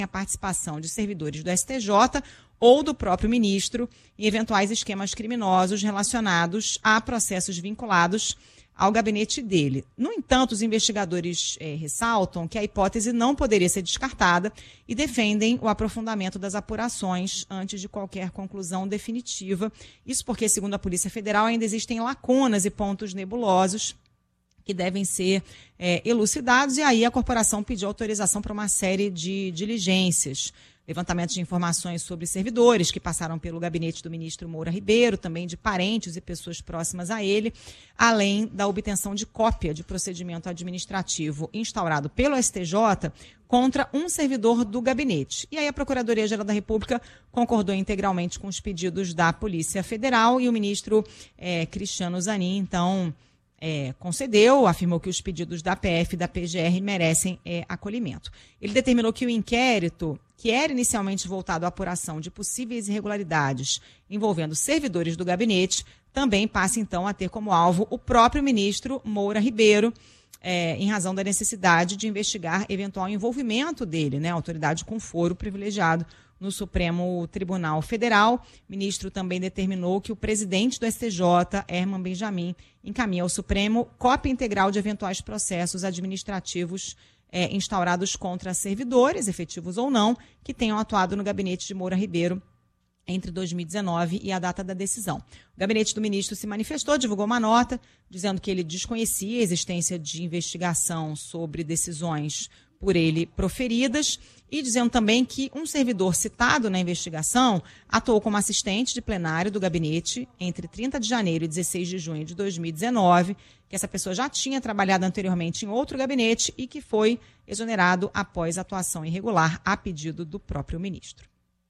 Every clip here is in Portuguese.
a participação de servidores do STJ ou do próprio ministro em eventuais esquemas criminosos relacionados a processos vinculados ao gabinete dele. No entanto, os investigadores ressaltam que a hipótese não poderia ser descartada e defendem o aprofundamento das apurações antes de qualquer conclusão definitiva. Isso porque, segundo a Polícia Federal, ainda existem lacunas e pontos nebulosos que devem ser elucidados, e aí a corporação pediu autorização para uma série de diligências. Levantamento de informações sobre servidores que passaram pelo gabinete do ministro Moura Ribeiro, também de parentes e pessoas próximas a ele, além da obtenção de cópia de procedimento administrativo instaurado pelo STJ contra um servidor do gabinete. E aí a Procuradoria-Geral da República concordou integralmente com os pedidos da Polícia Federal e o ministro Cristiano Zanin, então, concedeu, afirmou que os pedidos da PF e da PGR merecem acolhimento. Ele determinou que o inquérito, que era inicialmente voltado à apuração de possíveis irregularidades envolvendo servidores do gabinete, também passe, então, a ter como alvo o próprio ministro Moura Ribeiro, em razão da necessidade de investigar eventual envolvimento dele, autoridade com foro privilegiado no Supremo Tribunal Federal. O ministro também determinou que o presidente do STJ, Herman Benjamin, encaminhe ao Supremo cópia integral de eventuais processos administrativos instaurados contra servidores, efetivos ou não, que tenham atuado no gabinete de Moura Ribeiro entre 2019 e a data da decisão. O gabinete do ministro se manifestou, divulgou uma nota, dizendo que ele desconhecia a existência de investigação sobre decisões por ele proferidas, e dizendo também que um servidor citado na investigação atuou como assistente de plenário do gabinete entre 30 de janeiro e 16 de junho de 2019, que essa pessoa já tinha trabalhado anteriormente em outro gabinete e que foi exonerado após atuação irregular a pedido do próprio ministro.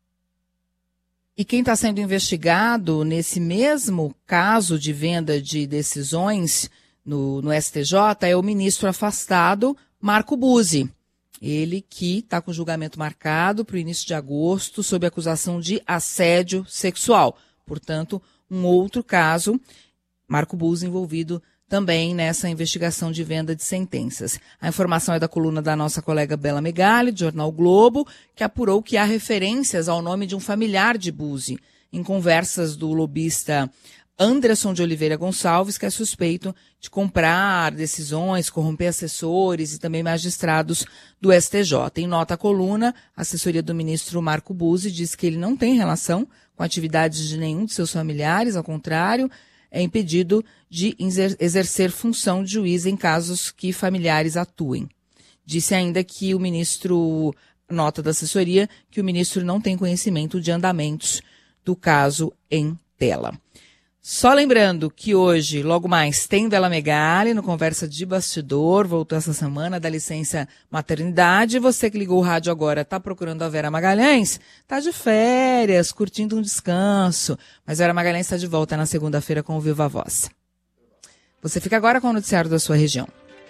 E quem está sendo investigado nesse mesmo caso de venda de decisões no STJ é o ministro afastado, Marco Buzzi. Ele que está com julgamento marcado para o início de agosto sob acusação de assédio sexual. Portanto, um outro caso, Marco Buzzi envolvido também nessa investigação de venda de sentenças. A informação é da coluna da nossa colega Bela Megali, do jornal Globo, que apurou que há referências ao nome de um familiar de Buzzi em conversas do lobista Anderson de Oliveira Gonçalves, que é suspeito de comprar decisões, corromper assessores e também magistrados do STJ. Em nota à coluna, a assessoria do ministro Marco Buzzi diz que ele não tem relação com atividades de nenhum de seus familiares, ao contrário, é impedido de exercer função de juiz em casos que familiares atuem. Disse ainda que o ministro, nota da assessoria, que o ministro não tem conhecimento de andamentos do caso em tela. Só lembrando que hoje, logo mais, tem Bela Megali no Conversa de Bastidor, voltou essa semana da licença maternidade. Você que ligou o rádio agora está procurando a Vera Magalhães, está de férias, curtindo um descanso. Mas a Vera Magalhães está de volta na segunda-feira com o Viva Voz. Você fica agora com o noticiário da sua região.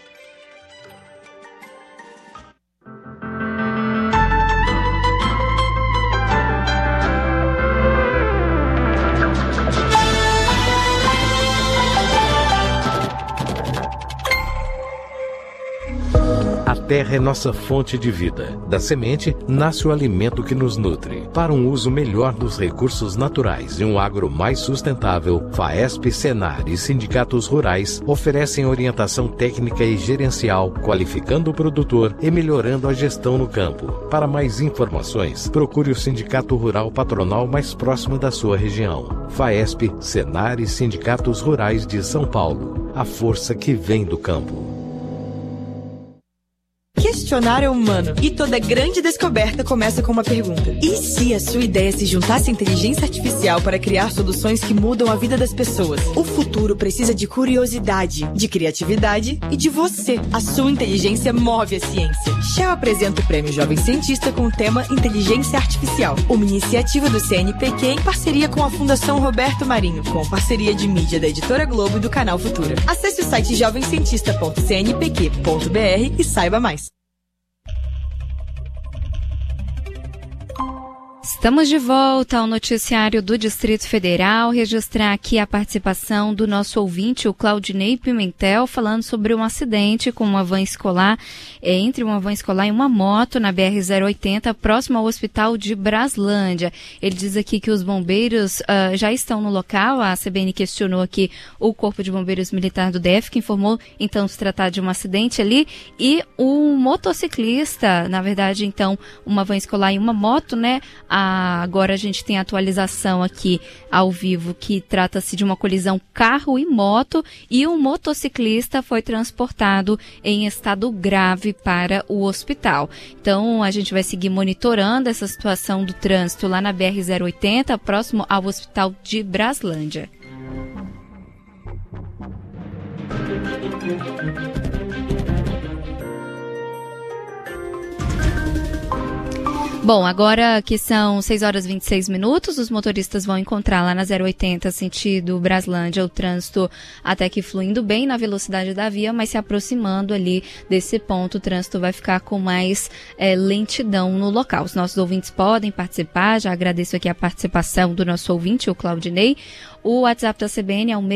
A terra é nossa fonte de vida. Da semente, nasce o alimento que nos nutre. Para um uso melhor dos recursos naturais e um agro mais sustentável, FAESP, Senar e sindicatos rurais oferecem orientação técnica e gerencial, qualificando o produtor e melhorando a gestão no campo. Para mais informações, procure o Sindicato Rural Patronal mais próximo da sua região. FAESP, Senar e sindicatos rurais de São Paulo. A força que vem do campo. Questionar é humano e toda grande descoberta começa com uma pergunta. E se a sua ideia se juntasse à inteligência artificial para criar soluções que mudam a vida das pessoas? O futuro precisa de curiosidade, de criatividade e de você. A sua inteligência move a ciência. Shell apresenta o Prêmio Jovem Cientista com o tema Inteligência Artificial, uma iniciativa do CNPq em parceria com a Fundação Roberto Marinho, com parceria de mídia da Editora Globo e do Canal Futura. Acesse o site jovemcientista.cnpq.br e saiba mais. Estamos de volta ao noticiário do Distrito Federal. Registrar aqui a participação do nosso ouvinte, o Claudinei Pimentel, falando sobre um acidente com uma van escolar, entre uma van escolar e uma moto na BR-080, próximo ao hospital de Braslândia. Ele diz aqui que os bombeiros já estão no local. A CBN questionou aqui o Corpo de Bombeiros Militar do DF, que informou então se tratar de um acidente ali, e um motociclista, na verdade então uma van escolar e uma moto, né? Agora a gente tem a atualização aqui ao vivo que trata-se de uma colisão carro e moto, e um motociclista foi transportado em estado grave para o hospital. Então a gente vai seguir monitorando essa situação do trânsito lá na BR-080, próximo ao hospital de Braslândia. Bom, agora que são 6 horas e 26 minutos, os motoristas vão encontrar lá na 080, sentido Braslândia, o trânsito até que fluindo bem na velocidade da via, mas se aproximando ali desse ponto, o trânsito vai ficar com mais lentidão no local. Os nossos ouvintes podem participar, já agradeço aqui a participação do nosso ouvinte, o Claudinei. O WhatsApp da CBN é o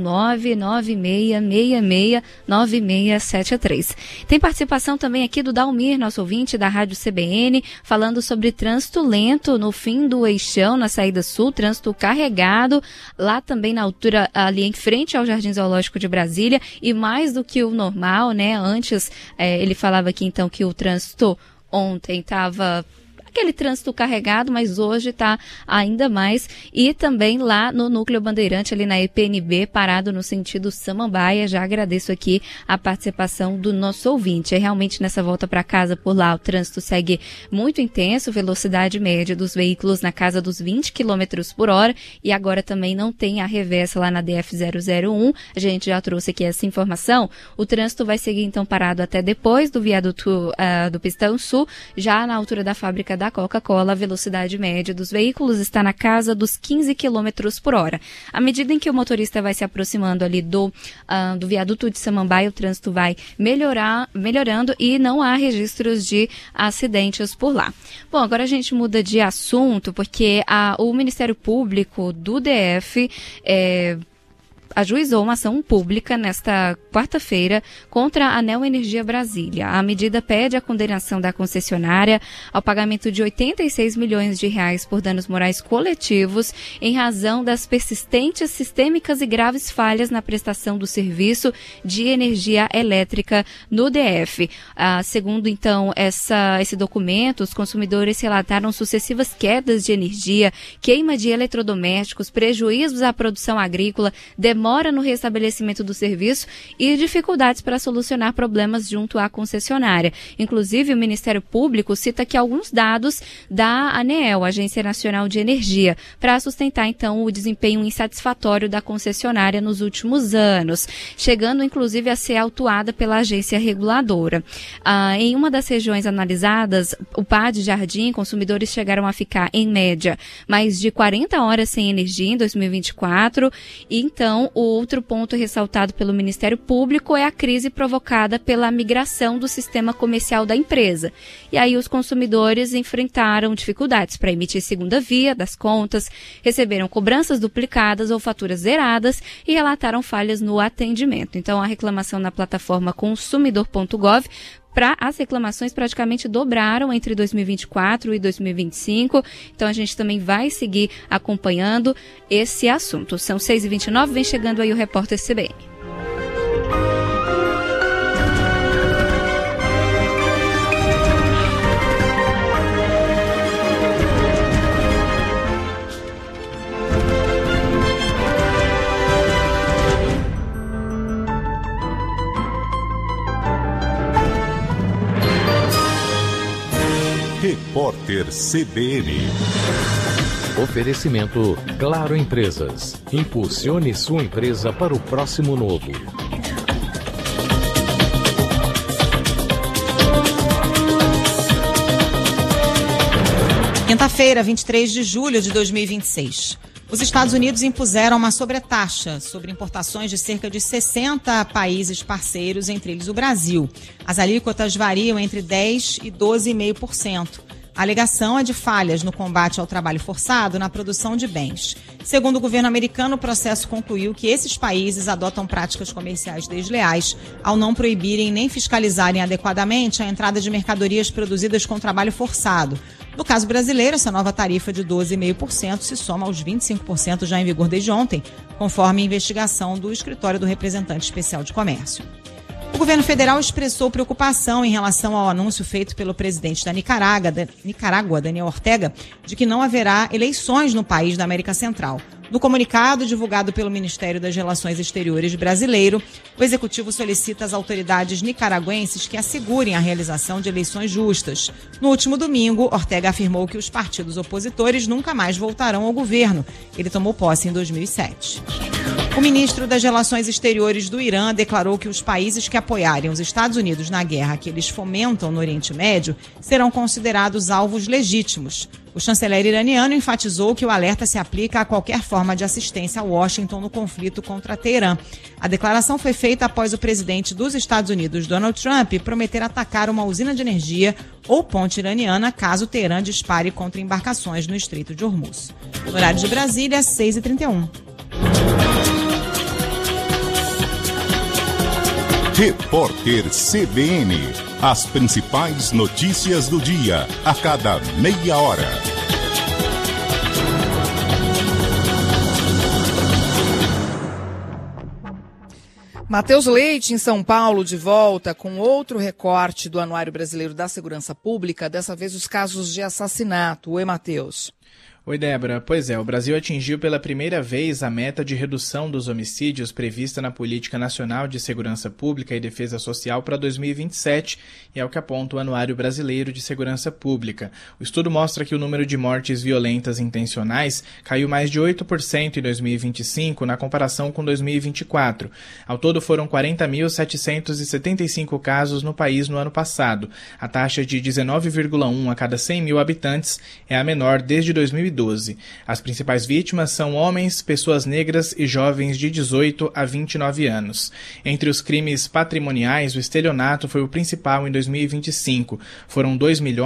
619-9666-9673. Tem participação também aqui do Dalmir, nosso ouvinte da Rádio CBN, falando sobre trânsito lento no fim do eixão, na saída sul, trânsito carregado, lá também na altura, ali em frente ao Jardim Zoológico de Brasília, e mais do que o normal, né? Antes, ele falava aqui então que o trânsito ontem estava aquele trânsito carregado, mas hoje está ainda mais. E também lá no Núcleo Bandeirante, ali na EPNB, parado no sentido Samambaia. Já agradeço aqui a participação do nosso ouvinte. Realmente nessa volta para casa por lá, o trânsito segue muito intenso, velocidade média dos veículos na casa dos 20 km por hora, e agora também não tem a reversa lá na DF-001. A gente já trouxe aqui essa informação. O trânsito vai seguir então parado até depois do viaduto do Pistão Sul, já na altura da fábrica da Coca-Cola. A velocidade média dos veículos está na casa dos 15 km por hora. À medida em que o motorista vai se aproximando ali do viaduto de Samambaia, o trânsito vai melhorando e não há registros de acidentes por lá. Bom, agora a gente muda de assunto, porque o Ministério Público do DF ajuizou uma ação pública nesta quarta-feira contra a Neo Energia Brasília. A medida pede a condenação da concessionária ao pagamento de R$86 milhões por danos morais coletivos em razão das persistentes, sistêmicas e graves falhas na prestação do serviço de energia elétrica no DF. Segundo, então, esse documento, os consumidores relataram sucessivas quedas de energia, queima de eletrodomésticos, prejuízos à produção agrícola, demora no restabelecimento do serviço e dificuldades para solucionar problemas junto à concessionária. Inclusive, o Ministério Público cita que alguns dados da ANEEL, Agência Nacional de Energia, para sustentar, então, o desempenho insatisfatório da concessionária nos últimos anos, chegando, inclusive, a ser autuada pela agência reguladora. Em uma das regiões analisadas, o PAD Jardim, consumidores chegaram a ficar, em média, mais de 40 horas sem energia em 2024, e, então, o outro ponto ressaltado pelo Ministério Público é a crise provocada pela migração do sistema comercial da empresa. E aí os consumidores enfrentaram dificuldades para emitir segunda via das contas, receberam cobranças duplicadas ou faturas zeradas e relataram falhas no atendimento. Então, a reclamação na plataforma consumidor.gov, as reclamações praticamente dobraram entre 2024 e 2025. Então, a gente também vai seguir acompanhando esse assunto. São 6h29, vem chegando aí o repórter CBN. Repórter CBN. Oferecimento Claro Empresas. Impulsione sua empresa para o próximo novo. Quinta-feira, 23 de julho de 2026. Os Estados Unidos impuseram uma sobretaxa sobre importações de cerca de 60 países parceiros, entre eles o Brasil. As alíquotas variam entre 10% e 12,5%. A alegação é de falhas no combate ao trabalho forçado na produção de bens. Segundo o governo americano, o processo concluiu que esses países adotam práticas comerciais desleais ao não proibirem nem fiscalizarem adequadamente a entrada de mercadorias produzidas com trabalho forçado. No caso brasileiro, essa nova tarifa de 12,5% se soma aos 25% já em vigor desde ontem, conforme a investigação do Escritório do Representante Especial de Comércio. O governo federal expressou preocupação em relação ao anúncio feito pelo presidente da Nicarágua, Daniel Ortega, de que não haverá eleições no país da América Central. No comunicado divulgado pelo Ministério das Relações Exteriores brasileiro, o executivo solicita às autoridades nicaragüenses que assegurem a realização de eleições justas. No último domingo, Ortega afirmou que os partidos opositores nunca mais voltarão ao governo. Ele tomou posse em 2007. O ministro das Relações Exteriores do Irã declarou que os países que apoiarem os Estados Unidos na guerra que eles fomentam no Oriente Médio serão considerados alvos legítimos. O chanceler iraniano enfatizou que o alerta se aplica a qualquer forma de assistência a Washington no conflito contra Teherã. A declaração foi feita após o presidente dos Estados Unidos, Donald Trump, prometer atacar uma usina de energia ou ponte iraniana caso Teherã dispare contra embarcações no Estreito de Hormuz. No horário de Brasília, 6h31. Repórter CBN. As principais notícias do dia, a cada meia hora. Matheus Leite, em São Paulo, de volta com outro recorte do Anuário Brasileiro da Segurança Pública, dessa vez os casos de assassinato. Oi, Matheus. Oi, Débora. Pois é, o Brasil atingiu pela primeira vez a meta de redução dos homicídios prevista na Política Nacional de Segurança Pública e Defesa Social para 2027, e é o que aponta o Anuário Brasileiro de Segurança Pública. O estudo mostra que o número de mortes violentas intencionais caiu mais de 8% em 2025 na comparação com 2024. Ao todo foram 40.775 casos no país no ano passado. A taxa de 19,1 a cada 100 mil habitantes é a menor desde 2012. As principais vítimas são homens, pessoas negras e jovens de 18 a 29 anos. Entre os crimes patrimoniais, o estelionato foi o principal em 2025. Foram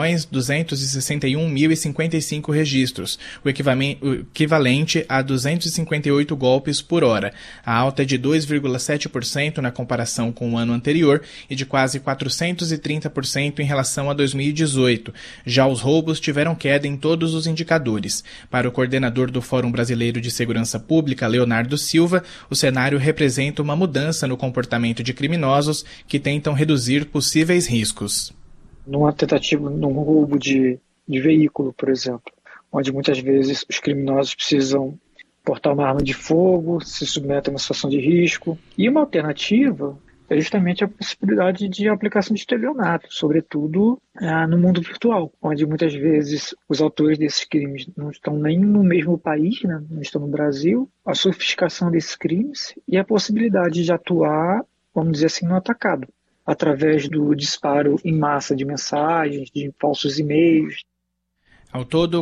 2.261.055 registros, o equivalente a 258 golpes por hora. A alta é de 2,7% na comparação com o ano anterior e de quase 430% em relação a 2018. Já os roubos tiveram queda em todos os indicadores. Para o coordenador do Fórum Brasileiro de Segurança Pública, Leonardo Silva, o cenário representa uma mudança no comportamento de criminosos que tentam reduzir possíveis riscos. Numa tentativa, num roubo de veículo, por exemplo, onde muitas vezes os criminosos precisam portar uma arma de fogo, se submetem a uma situação de risco. E uma alternativa é justamente a possibilidade de aplicação de estelionato, sobretudo no mundo virtual, onde muitas vezes os autores desses crimes não estão nem no mesmo país, né? Não estão no Brasil. A sofisticação desses crimes e a possibilidade de atuar, vamos dizer assim, no atacado, através do disparo em massa de mensagens, de falsos e-mails. Ao todo,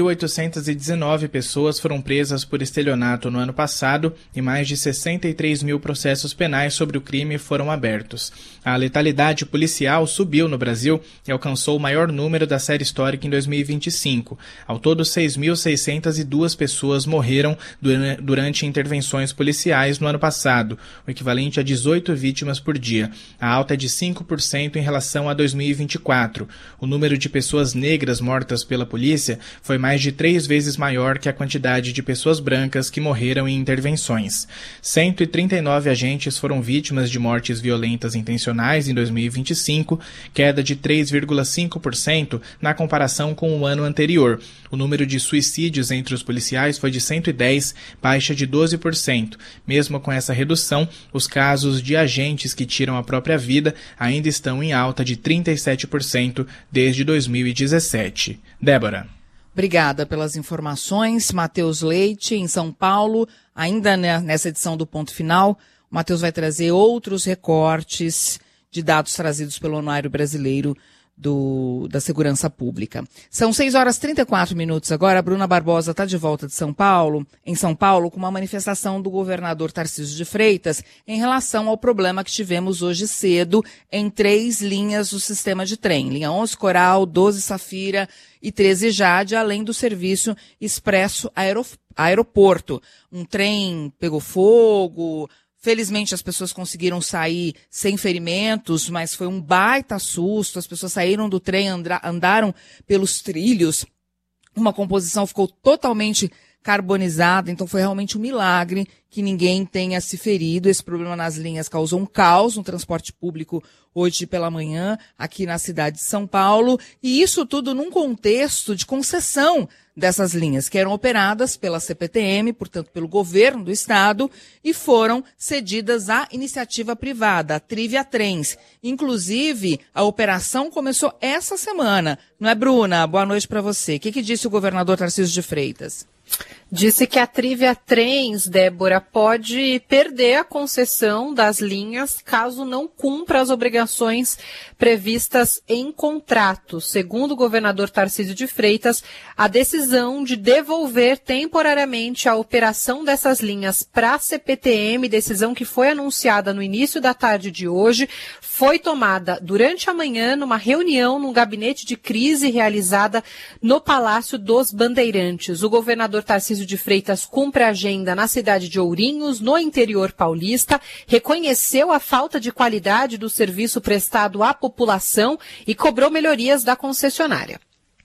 4.819 pessoas foram presas por estelionato no ano passado e mais de 63 mil processos penais sobre o crime foram abertos. A letalidade policial subiu no Brasil e alcançou o maior número da série histórica em 2025. Ao todo, 6.602 pessoas morreram durante intervenções policiais no ano passado, o equivalente a 18 vítimas por dia. A alta é de 5% em relação a 2024. O número de pessoas negras mortas pela polícia foi mais de 3 vezes maior que a quantidade de pessoas brancas que morreram em intervenções. 139 agentes foram vítimas de mortes violentas intencionais em 2025, queda de 3,5% na comparação com o ano anterior. O número de suicídios entre os policiais foi de 110, baixa de 12%. Mesmo com essa redução, os casos de agentes que tiram a própria vida ainda estão em alta de 37% desde 2017. Débora. Obrigada pelas informações. Matheus Leite, em São Paulo. Ainda nessa edição do Ponto Final, o Matheus vai trazer outros recortes de dados trazidos pelo Anuário Brasileiro da segurança pública. São 6h34 agora. A Bruna Barbosa está de volta de São Paulo, com uma manifestação do governador Tarcísio de Freitas em relação ao problema que tivemos hoje cedo em 3 linhas do sistema de trem. Linha 11 Coral, 12 Safira e 13 Jade, além do serviço Expresso Aeroporto. Um trem pegou fogo. Felizmente as pessoas conseguiram sair sem ferimentos, mas foi um baita susto. As pessoas saíram do trem, andaram pelos trilhos. Uma composição ficou totalmente carbonizada, então foi realmente um milagre que ninguém tenha se ferido. Esse problema nas linhas causou um caos no transporte público hoje pela manhã, aqui na cidade de São Paulo, e isso tudo num contexto de concessão dessas linhas, que eram operadas pela CPTM, portanto pelo governo do estado, e foram cedidas à iniciativa privada, a Trivia Trens. Inclusive, a operação começou essa semana, não é, Bruna? Boa noite para você. O que disse o governador Tarcísio de Freitas? Disse que a Trivia Trens, Débora, pode perder a concessão das linhas caso não cumpra as obrigações previstas em contrato. Segundo o governador Tarcísio de Freitas, a decisão de devolver temporariamente a operação dessas linhas para a CPTM, decisão que foi anunciada no início da tarde de hoje, foi tomada durante a manhã numa reunião no gabinete de crise realizada no Palácio dos Bandeirantes. O governador Tarcísio de Freitas cumpre a agenda na cidade de Ourinhos, no interior paulista, reconheceu a falta de qualidade do serviço prestado à população e cobrou melhorias da concessionária.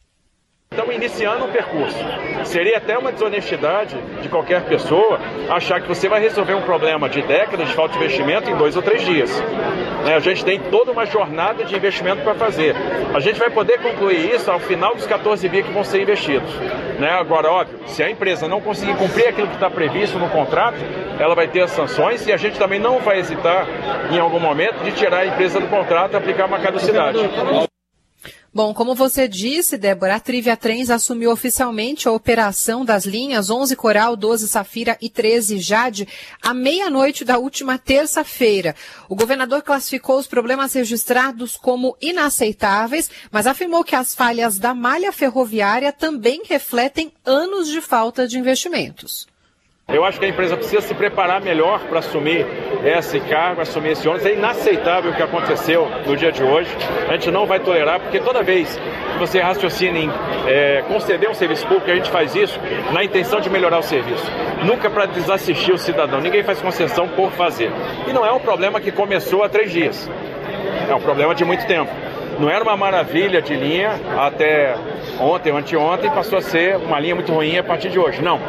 Estamos iniciando um percurso. Seria até uma desonestidade de qualquer pessoa achar que você vai resolver um problema de décadas de falta de investimento em 2 ou 3 dias. A gente tem toda uma jornada de investimento para fazer. A gente vai poder concluir isso ao final dos 14 bi que vão ser investidos. Agora, óbvio, se a empresa não conseguir cumprir aquilo que está previsto no contrato, ela vai ter as sanções e a gente também não vai hesitar, em algum momento, de tirar a empresa do contrato e aplicar uma caducidade. Bom, como você disse, Débora, a Trivia Trens assumiu oficialmente a operação das linhas 11 Coral, 12 Safira e 13 Jade à meia-noite da última terça-feira. O governador classificou os problemas registrados como inaceitáveis, mas afirmou que as falhas da malha ferroviária também refletem anos de falta de investimentos. Eu acho que a empresa precisa se preparar melhor para assumir esse cargo, assumir esse ônibus. É inaceitável o que aconteceu no dia de hoje. A gente não vai tolerar, porque toda vez que você raciocina em conceder um serviço público, a gente faz isso na intenção de melhorar o serviço. Nunca para desassistir o cidadão. Ninguém faz concessão por fazer. E não é um problema que começou há 3 dias. É um problema de muito tempo. Não era uma maravilha de linha até ontem ou anteontem, passou a ser uma linha muito ruim a partir de hoje. Não.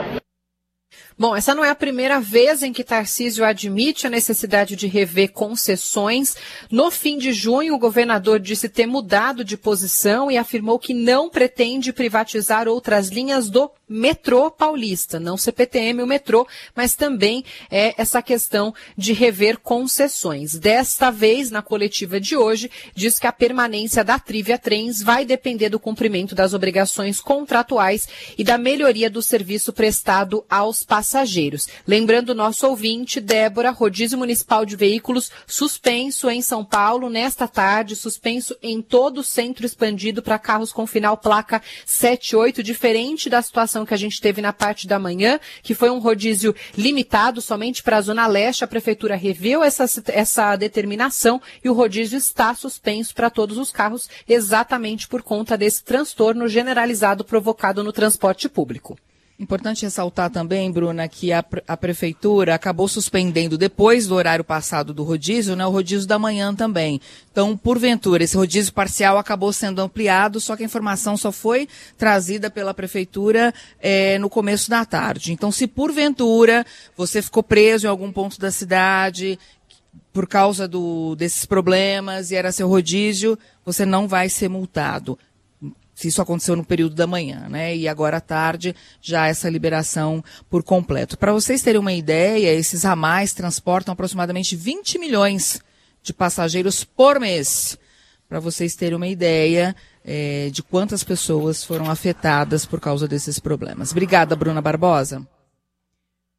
Bom, essa não é a primeira vez em que Tarcísio admite a necessidade de rever concessões. No fim de junho, o governador disse ter mudado de posição e afirmou que não pretende privatizar outras linhas do metrô paulista, não CPTM, o metrô, mas também essa questão de rever concessões. Desta vez, na coletiva de hoje, diz que a permanência da Trivia Trens vai depender do cumprimento das obrigações contratuais e da melhoria do serviço prestado aos passageiros. Lembrando o nosso ouvinte, Débora, rodízio municipal de veículos suspenso em São Paulo nesta tarde, suspenso em todo o centro expandido para carros com final placa 78, diferente da situação que a gente teve na parte da manhã, que foi um rodízio limitado somente para a Zona Leste. A Prefeitura reveu essa determinação e o rodízio está suspenso para todos os carros, exatamente por conta desse transtorno generalizado provocado no transporte público. Importante ressaltar também, Bruna, que a Prefeitura acabou suspendendo, depois do horário passado do rodízio, o rodízio da manhã também. Então, porventura, esse rodízio parcial acabou sendo ampliado, só que a informação só foi trazida pela Prefeitura no começo da tarde. Então, se porventura você ficou preso em algum ponto da cidade por causa desses problemas e era seu rodízio, você não vai ser multado. Se isso aconteceu no período da manhã, E agora à tarde, já essa liberação por completo. Para vocês terem uma ideia, esses ramais transportam aproximadamente 20 milhões de passageiros por mês. Para vocês terem uma ideia de quantas pessoas foram afetadas por causa desses problemas. Obrigada, Bruna Barbosa.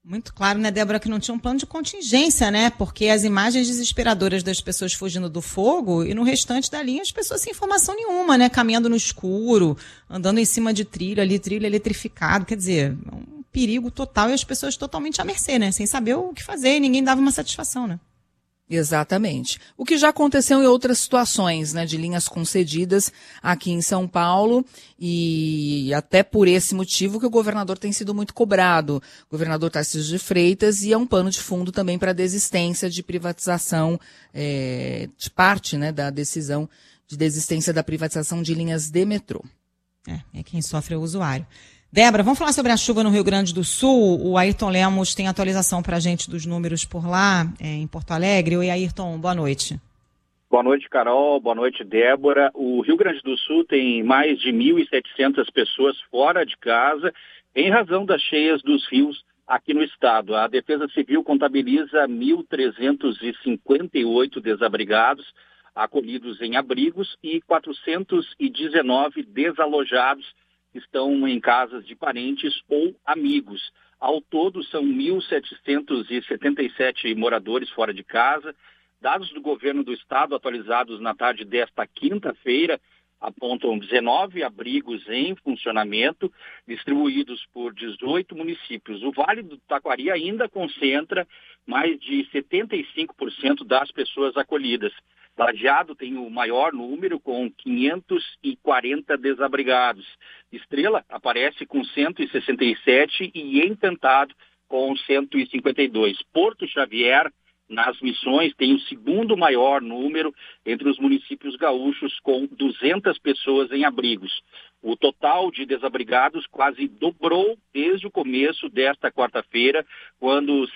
Muito claro, né, Débora, que não tinha um plano de contingência, né? Porque as imagens desesperadoras das pessoas fugindo do fogo e no restante da linha as pessoas sem informação nenhuma, né? Caminhando no escuro, andando em cima de trilho eletrificado. Quer dizer, um perigo total e as pessoas totalmente à mercê, né? Sem saber o que fazer e ninguém dava uma satisfação, né? Exatamente. O que já aconteceu em outras situações, né, de linhas concedidas aqui em São Paulo, e até por esse motivo que o governador tem sido muito cobrado. O governador Tarcísio de Freitas, e é um pano de fundo também para a desistência de privatização, de parte, né, da decisão de desistência da privatização de linhas de metrô. É quem sofre é o usuário. Débora, vamos falar sobre a chuva no Rio Grande do Sul. O Ayrton Lemos tem atualização para a gente dos números por lá, em Porto Alegre. Oi, Ayrton, boa noite. Boa noite, Carol. Boa noite, Débora. O Rio Grande do Sul tem mais de 1.700 pessoas fora de casa em razão das cheias dos rios aqui no estado. A Defesa Civil contabiliza 1.358 desabrigados acolhidos em abrigos e 419 desalojados estão em casas de parentes ou amigos. Ao todo, são 1.777 moradores fora de casa. Dados do governo do estado atualizados na tarde desta quinta-feira apontam 19 abrigos em funcionamento, distribuídos por 18 municípios. O Vale do Taquari ainda concentra mais de 75% das pessoas acolhidas. Lajeado tem o maior número, com 540 desabrigados. Estrela aparece com 167 e Encantado com 152. Porto Xavier, nas Missões, tem o segundo maior número entre os municípios gaúchos, com 200 pessoas em abrigos. O total de desabrigados quase dobrou desde o começo desta quarta-feira, quando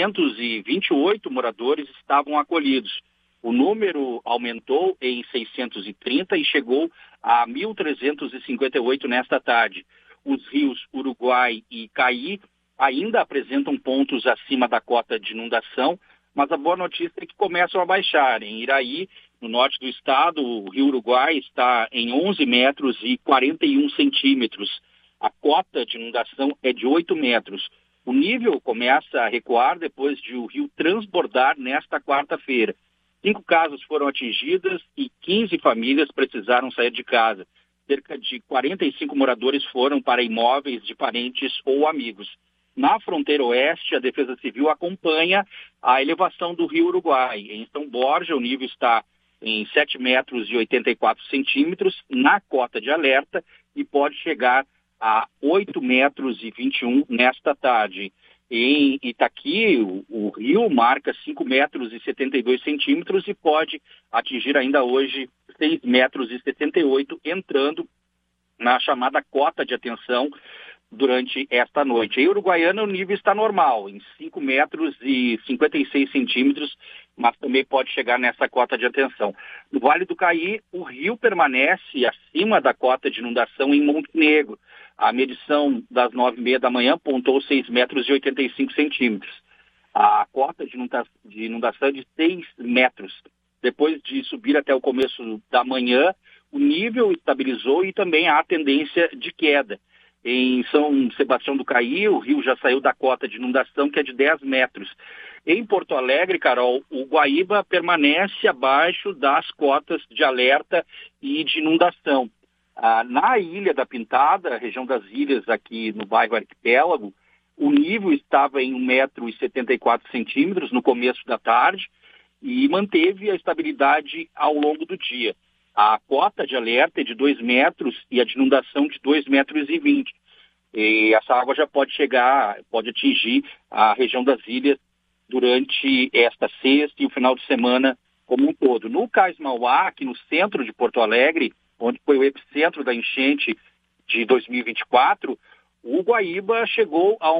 728 moradores estavam acolhidos. O número aumentou em 630 e chegou a 1.358 nesta tarde. Os rios Uruguai e Caí ainda apresentam pontos acima da cota de inundação, mas a boa notícia é que começam a baixar. Em Iraí, no norte do estado, o rio Uruguai está em 11 metros e 41 centímetros. A cota de inundação é de 8 metros. O nível começa a recuar depois de o rio transbordar nesta quarta-feira. 5 casas foram atingidas e 15 famílias precisaram sair de casa. Cerca de 45 moradores foram para imóveis de parentes ou amigos. Na fronteira oeste, a Defesa Civil acompanha a elevação do rio Uruguai. Em São Borja, o nível está em 7 metros e 84 centímetros na cota de alerta e pode chegar a 8 metros e 21 nesta tarde. Em Itaqui, o rio marca 5 metros e 72 centímetros e pode atingir ainda hoje 6 metros e 78, entrando na chamada cota de atenção durante esta noite. Em Uruguaiana, o nível está normal, em 5 metros e 56 centímetros, mas também pode chegar nessa cota de atenção. No Vale do Caí, o rio permanece acima da cota de inundação em Montenegro. A medição das 9h30 da manhã apontou 6 metros e 85 centímetros. A cota de inundação é de 6 metros. Depois de subir até o começo da manhã, o nível estabilizou e também há tendência de queda. Em São Sebastião do Caí, o rio já saiu da cota de inundação, que é de 10 metros. Em Porto Alegre, Carol, o Guaíba permanece abaixo das cotas de alerta e de inundação. Na Ilha da Pintada, região das ilhas aqui no bairro Arquipélago, o nível estava em 1,74 m no começo da tarde e manteve a estabilidade ao longo do dia. A cota de alerta é de 2 metros e a de inundação de 2,20 metros. E essa água já pode atingir a região das ilhas durante esta sexta e o final de semana como um todo. No Cais Mauá, aqui no centro de Porto Alegre, onde foi o epicentro da enchente de 2024, o Guaíba chegou a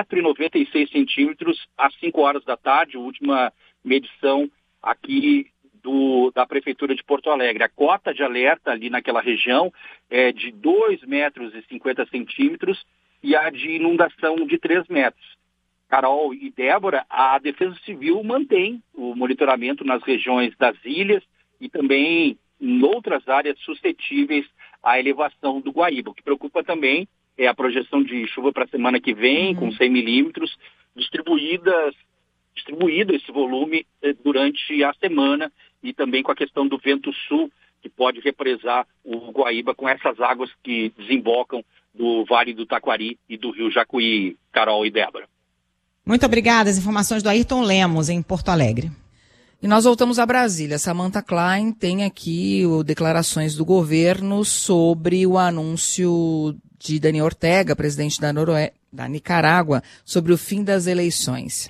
1,96 m às 5 horas da tarde, a última medição aqui da Prefeitura de Porto Alegre. A cota de alerta ali naquela região é de 2,50 metros e a de inundação de 3 metros. Carol e Débora, a Defesa Civil mantém o monitoramento nas regiões das ilhas e também em outras áreas suscetíveis à elevação do Guaíba. O que preocupa também é a projeção de chuva para a semana que vem, com 100 milímetros, distribuído esse volume durante a semana, e também com a questão do vento sul, que pode represar o Guaíba com essas águas que desembocam do Vale do Taquari e do Rio Jacuí, Carol e Débora. Muito obrigada. As informações do Ayrton Lemos, em Porto Alegre. E nós voltamos a Brasília. Samantha Klein tem aqui declarações do governo sobre o anúncio de Daniel Ortega, presidente da Nicarágua, sobre o fim das eleições.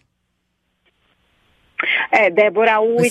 Débora, o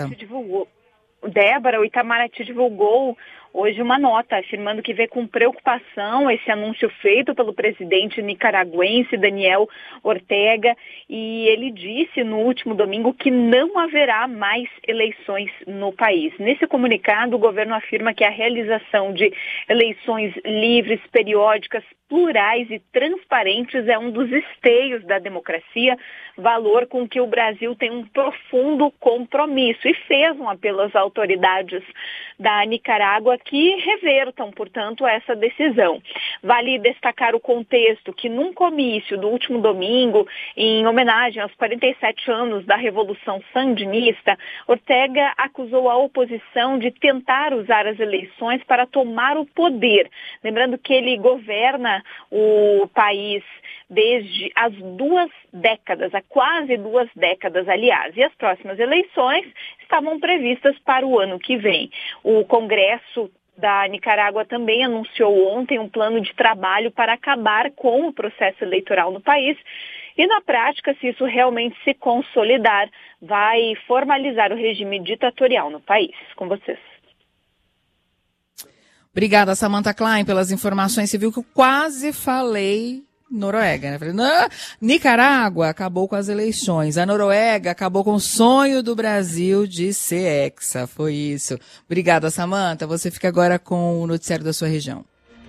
Itamaraty divulgou hoje uma nota afirmando que vê com preocupação esse anúncio feito pelo presidente nicaragüense Daniel Ortega, e ele disse no último domingo que não haverá mais eleições no país. Nesse comunicado, o governo afirma que a realização de eleições livres, periódicas, plurais e transparentes é um dos esteios da democracia, valor com que o Brasil tem um profundo compromisso, e fez um apelo às autoridades da Nicarágua que revertam, portanto, essa decisão. Vale destacar o contexto que num comício do último domingo, em homenagem aos 47 anos da Revolução Sandinista, Ortega acusou a oposição de tentar usar as eleições para tomar o poder. Lembrando que ele governa o país desde as 2 décadas, há quase 2 décadas, aliás, e as próximas eleições estavam previstas para o ano que vem. O Congresso da Nicarágua também anunciou ontem um plano de trabalho para acabar com o processo eleitoral no país, e na prática, se isso realmente se consolidar, vai formalizar o regime ditatorial no país. Com vocês. Obrigada, Samantha Klein, pelas informações. Você viu que eu quase falei Noruega, né? Falei, não, Nicarágua acabou com as eleições. A Noruega acabou com o sonho do Brasil de ser hexa. Foi isso. Obrigada, Samantha. Você fica agora com o noticiário da sua região.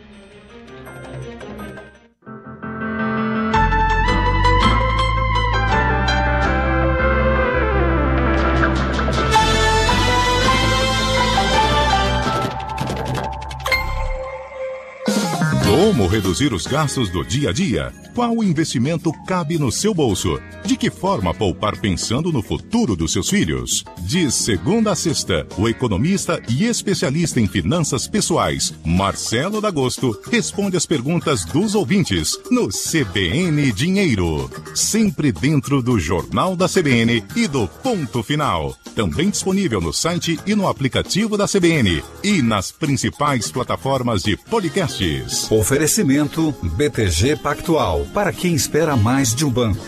Como reduzir os gastos do dia a dia? Qual investimento cabe no seu bolso? De que forma poupar pensando no futuro dos seus filhos? De segunda a sexta, o economista e especialista em finanças pessoais, Marcelo D'Agosto, responde as perguntas dos ouvintes no CBN Dinheiro. Sempre dentro do Jornal da CBN e do Ponto Final. Também disponível no site e no aplicativo da CBN e nas principais plataformas de podcasts. Oferecimento BTG Pactual, para quem espera mais de um banco.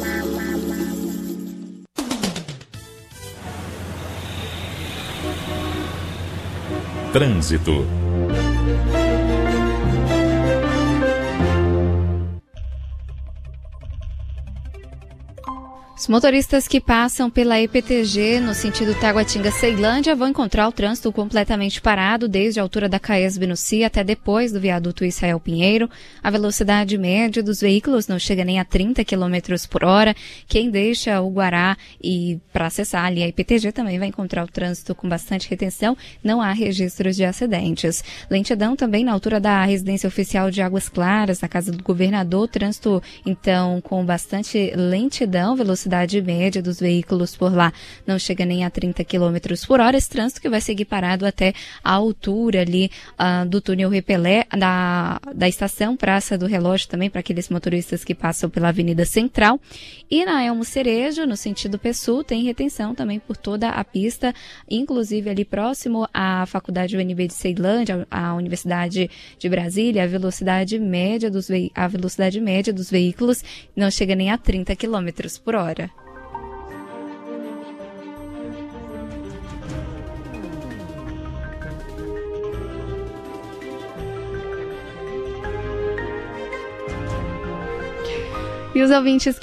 Trânsito. Os motoristas que passam pela EPTG no sentido Taguatinga-Ceilândia vão encontrar o trânsito completamente parado desde a altura da Caes-Binuci até depois do viaduto Israel Pinheiro. A velocidade média dos veículos não chega nem a 30 km por hora. Quem deixa o Guará e para acessar ali a EPTG também vai encontrar o trânsito com bastante retenção. Não há registros de acidentes. Lentidão também na altura da residência oficial de Águas Claras, na casa do governador. Trânsito, então, com bastante lentidão, velocidade média dos veículos por lá não chega nem a 30 km por hora. Esse trânsito que vai seguir parado até a altura ali do túnel Repelé, da estação Praça do Relógio, também para aqueles motoristas que passam pela Avenida Central. E na Elmo Cerejo, no sentido PSUL, tem retenção também por toda a pista, inclusive ali próximo à Faculdade UNB de Ceilândia, à Universidade de Brasília. A velocidade média dos veículos não chega nem a 30 km por hora. E os ouvintes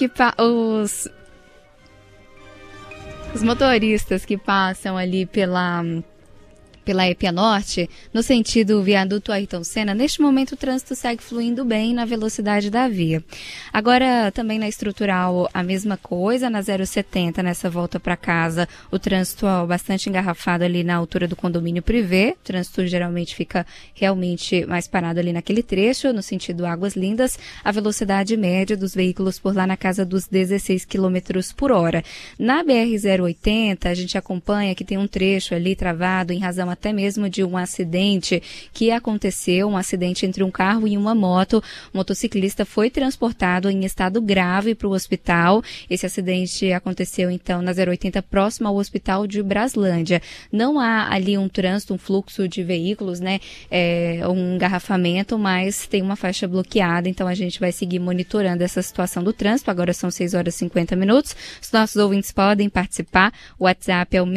os motoristas que passam ali pela EPA Norte, no sentido viaduto Ayrton Senna, neste momento o trânsito segue fluindo bem na velocidade da via. Agora, também na estrutural, a mesma coisa, na 070, nessa volta para casa, o trânsito bastante engarrafado ali na altura do condomínio Privé. O trânsito geralmente fica realmente mais parado ali naquele trecho, no sentido Águas Lindas. A velocidade média dos veículos por lá na casa dos 16 km por hora. Na BR-080, a gente acompanha que tem um trecho ali travado em razão até mesmo de um acidente que aconteceu, um acidente entre um carro e uma moto. O motociclista foi transportado em estado grave para o hospital. Esse acidente aconteceu então na 080 próximo ao hospital de Braslândia. Não há ali um trânsito, um fluxo de veículos, né? Um engarrafamento, mas tem uma faixa bloqueada, então a gente vai seguir monitorando essa situação do trânsito. Agora são 6 horas e 50 minutos. Os nossos ouvintes podem participar. O WhatsApp é o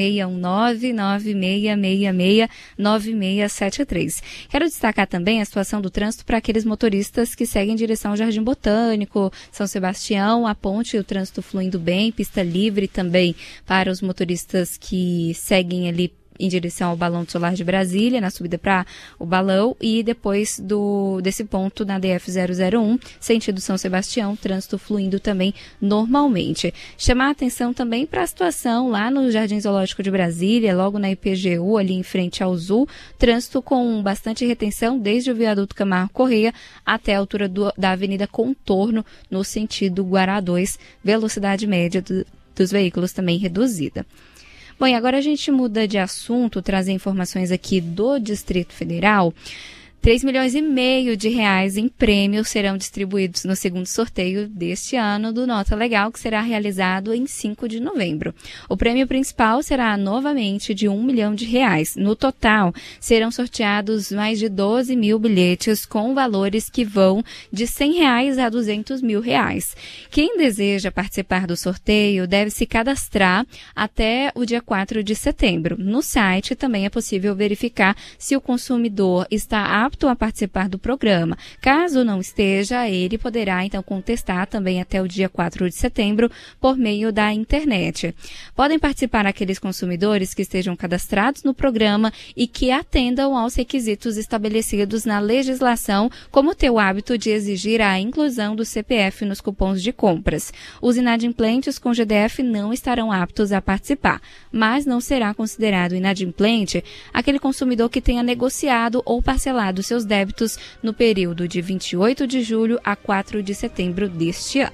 619-9666-9673. Quero destacar também a situação do trânsito para aqueles motoristas que seguem em direção ao Jardim Botânico, São Sebastião, a ponte, o trânsito fluindo bem, pista livre também para os motoristas que seguem ali em direção ao Balão do Solar de Brasília, na subida para o Balão, e depois desse ponto na DF-001, sentido São Sebastião, trânsito fluindo também normalmente. Chamar a atenção também para a situação lá no Jardim Zoológico de Brasília, logo na IPGU, ali em frente ao ZU, trânsito com bastante retenção desde o viaduto Camargo Corrêa até a altura da Avenida Contorno, no sentido Guará 2, velocidade média dos veículos também reduzida. Bom, e agora a gente muda de assunto, trazer informações aqui do Distrito Federal. 3,5 milhões de reais em prêmios serão distribuídos no segundo sorteio deste ano do Nota Legal, que será realizado em 5 de novembro. O prêmio principal será novamente de R$1 milhão. No total, serão sorteados mais de 12 mil bilhetes com valores que vão de R$100 a R$200 mil. Quem deseja participar do sorteio deve se cadastrar até o dia 4 de setembro. No site também é possível verificar se o consumidor está apto a participar do programa. Caso não esteja, ele poderá então contestar também até o dia 4 de setembro por meio da internet. Podem participar aqueles consumidores que estejam cadastrados no programa e que atendam aos requisitos estabelecidos na legislação, como ter o hábito de exigir a inclusão do CPF nos cupons de compras. Os inadimplentes com GDF não estarão aptos a participar, mas não será considerado inadimplente aquele consumidor que tenha negociado ou parcelado seus débitos no período de 28 de julho a 4 de setembro deste ano.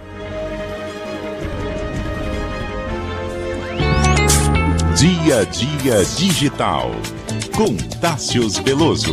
Dia a Dia Digital, com Tássius Veloso.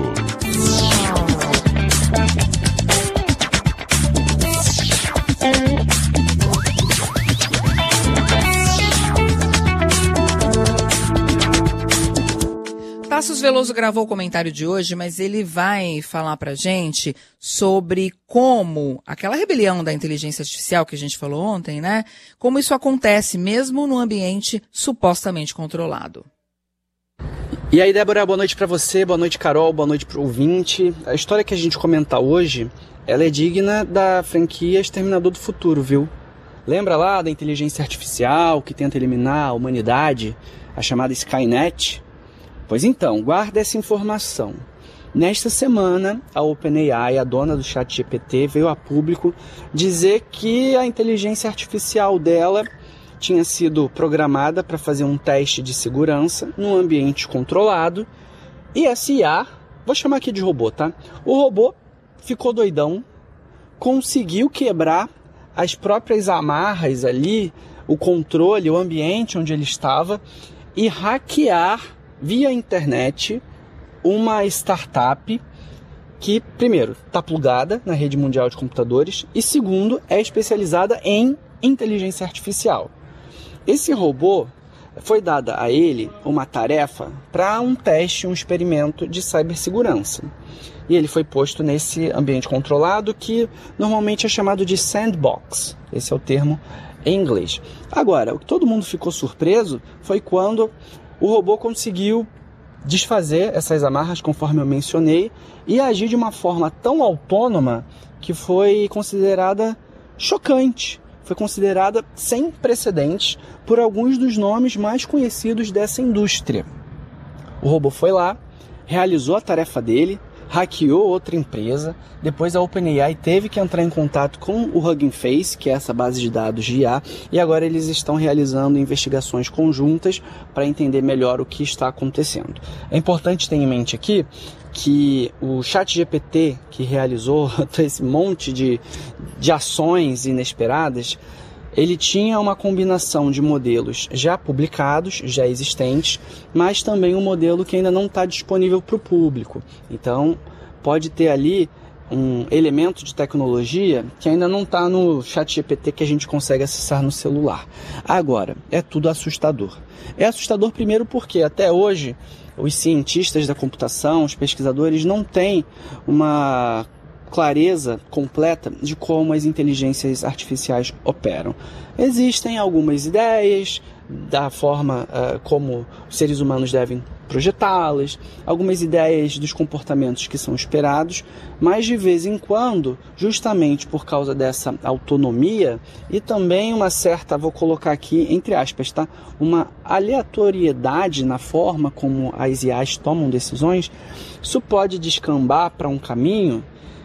Tássius Veloso gravou o comentário de hoje, mas ele vai falar pra gente sobre como aquela rebelião da inteligência artificial que a gente falou ontem, né? Como isso acontece mesmo no ambiente supostamente controlado. E aí, Débora, boa noite pra você, boa noite, Carol, boa noite pro ouvinte. A história que a gente comenta hoje, ela é digna da franquia Exterminador do Futuro, viu? Lembra lá da inteligência artificial que tenta eliminar a humanidade, a chamada Skynet? Pois então, guarda essa informação. Nesta semana, a OpenAI, a dona do ChatGPT, veio a público dizer que a inteligência artificial dela tinha sido programada para fazer um teste de segurança num ambiente controlado. E essa IA, vou chamar aqui de robô, tá? O robô ficou doidão, conseguiu quebrar as próprias amarras ali, o controle, o ambiente onde ele estava, e hackear via internet uma startup que, primeiro, está plugada na rede mundial de computadores e, segundo, é especializada em inteligência artificial. Esse robô foi dada a ele uma tarefa para um teste, um experimento de cibersegurança. E ele foi posto nesse ambiente controlado que normalmente é chamado de sandbox. Esse é o termo em inglês. Agora, o que todo mundo ficou surpreso foi quando o robô conseguiu desfazer essas amarras, conforme eu mencionei, e agir de uma forma tão autônoma que foi considerada chocante, foi considerada sem precedentes por alguns dos nomes mais conhecidos dessa indústria. O robô foi lá, realizou a tarefa dele, hackeou outra empresa, depois a OpenAI teve que entrar em contato com o Hugging Face, que é essa base de dados de IA, e agora eles estão realizando investigações conjuntas para entender melhor o que está acontecendo. É importante ter em mente aqui que o ChatGPT, que realizou esse monte de ações inesperadas, ele tinha uma combinação de modelos já publicados, já existentes, mas também um modelo que ainda não está disponível para o público. Então, pode ter ali um elemento de tecnologia que ainda não está no ChatGPT que a gente consegue acessar no celular. Agora, é tudo assustador. É assustador primeiro porque até hoje os cientistas da computação, os pesquisadores não têm uma clareza completa de como as inteligências artificiais operam. Existem algumas ideias da forma como os seres humanos devem projetá-las, algumas ideias dos comportamentos que são esperados, mas de vez em quando, justamente por causa dessa autonomia e também uma certa, vou colocar aqui entre aspas, tá? Uma aleatoriedade na forma como as IAs tomam decisões, isso pode descambar para um caminho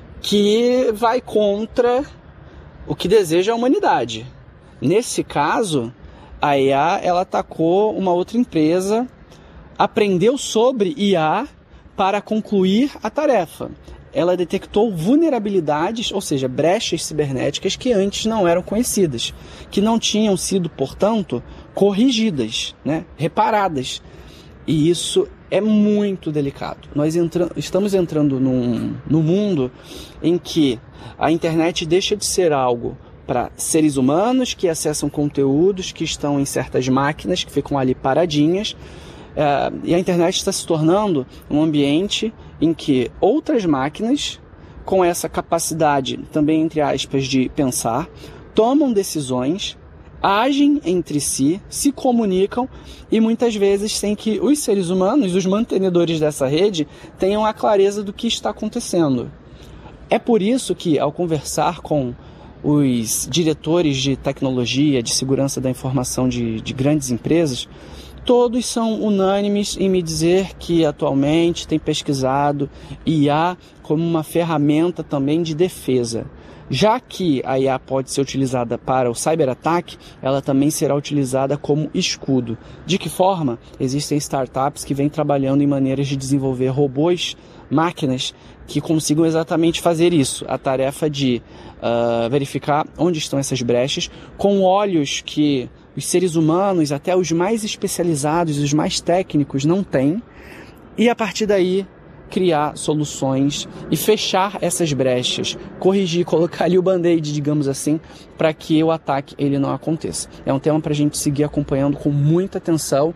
que vai contra o que deseja a humanidade. Nesse caso, a IA ela atacou uma outra empresa, aprendeu sobre IA para concluir a tarefa. Ela detectou vulnerabilidades, ou seja, brechas cibernéticas que antes não eram conhecidas, que não tinham sido, portanto, corrigidas, né, reparadas. E isso é muito delicado. Nós estamos entrando num mundo em que a internet deixa de ser algo para seres humanos que acessam conteúdos que estão em certas máquinas, que ficam ali paradinhas, e a internet está se tornando um ambiente em que outras máquinas, com essa capacidade também, entre aspas, de pensar, tomam decisões, agem entre si, se comunicam e muitas vezes sem que os seres humanos, os mantenedores dessa rede, tenham a clareza do que está acontecendo. É por isso que, ao conversar com os diretores de tecnologia, de segurança da informação de grandes empresas, todos são unânimes em me dizer que atualmente tem pesquisado IA como uma ferramenta também de defesa. Já que a IA pode ser utilizada para o cyberataque, ela também será utilizada como escudo. De que forma? Existem startups que vêm trabalhando em maneiras de desenvolver robôs, máquinas, que consigam exatamente fazer isso. A tarefa de verificar onde estão essas brechas, com olhos que os seres humanos, até os mais especializados, os mais técnicos, não têm. E a partir daí, criar soluções e fechar essas brechas, corrigir, colocar ali o band-aid, digamos assim, para que o ataque ele não aconteça. É um tema para a gente seguir acompanhando com muita atenção,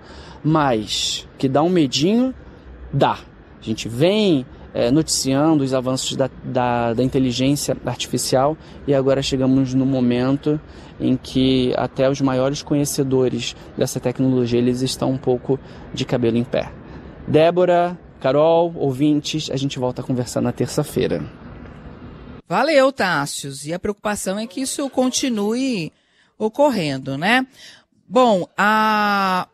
mas que dá um medinho, dá. A gente vem noticiando os avanços da inteligência artificial e agora chegamos no momento em que até os maiores conhecedores dessa tecnologia eles estão um pouco de cabelo em pé. Débora, Carol, ouvintes, a gente volta a conversar na terça-feira. Valeu, Tássios. E a preocupação é que isso continue ocorrendo, né? Bom, a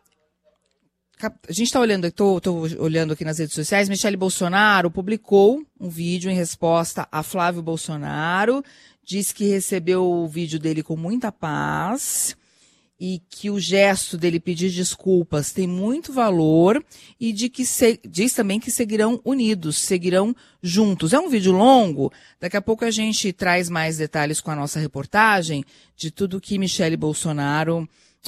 gente está olhando, estou olhando aqui nas redes sociais, Michele Bolsonaro publicou um vídeo em resposta a Flávio Bolsonaro, diz que recebeu o vídeo dele com muita paz e que o gesto dele pedir desculpas tem muito valor e diz também que seguirão unidos, seguirão juntos. É um vídeo longo, daqui a pouco a gente traz mais detalhes com a nossa reportagem de tudo que Michele Bolsonaro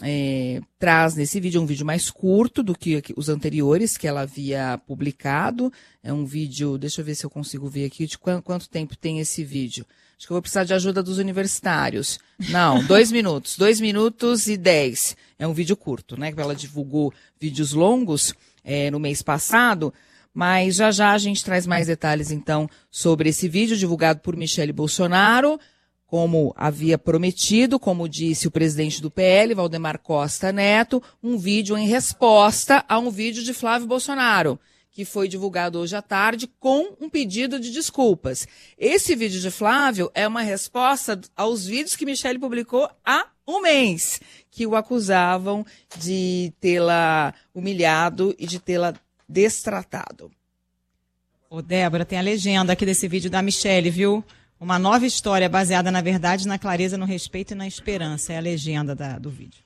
traz nesse vídeo. É um vídeo mais curto do que os anteriores que ela havia publicado. É um vídeo, deixa eu ver se eu consigo ver aqui de quanto tempo tem esse vídeo. Acho que eu vou precisar de ajuda dos universitários. Não, 2 minutos. 2 minutos e 10. É um vídeo curto, né? Ela divulgou vídeos longos no mês passado, mas já a gente traz mais detalhes, então, sobre esse vídeo divulgado por Michele Bolsonaro, como havia prometido, como disse o presidente do PL, Valdemar Costa Neto, um vídeo em resposta a um vídeo de Flávio Bolsonaro, que foi divulgado hoje à tarde com um pedido de desculpas. Esse vídeo de Flávio é uma resposta aos vídeos que Michele publicou há um mês, que o acusavam de tê-la humilhado e de tê-la destratado. Ô, Débora, tem a legenda aqui desse vídeo da Michelle, viu? Uma nova história baseada na verdade, na clareza, no respeito e na esperança. É a legenda do vídeo.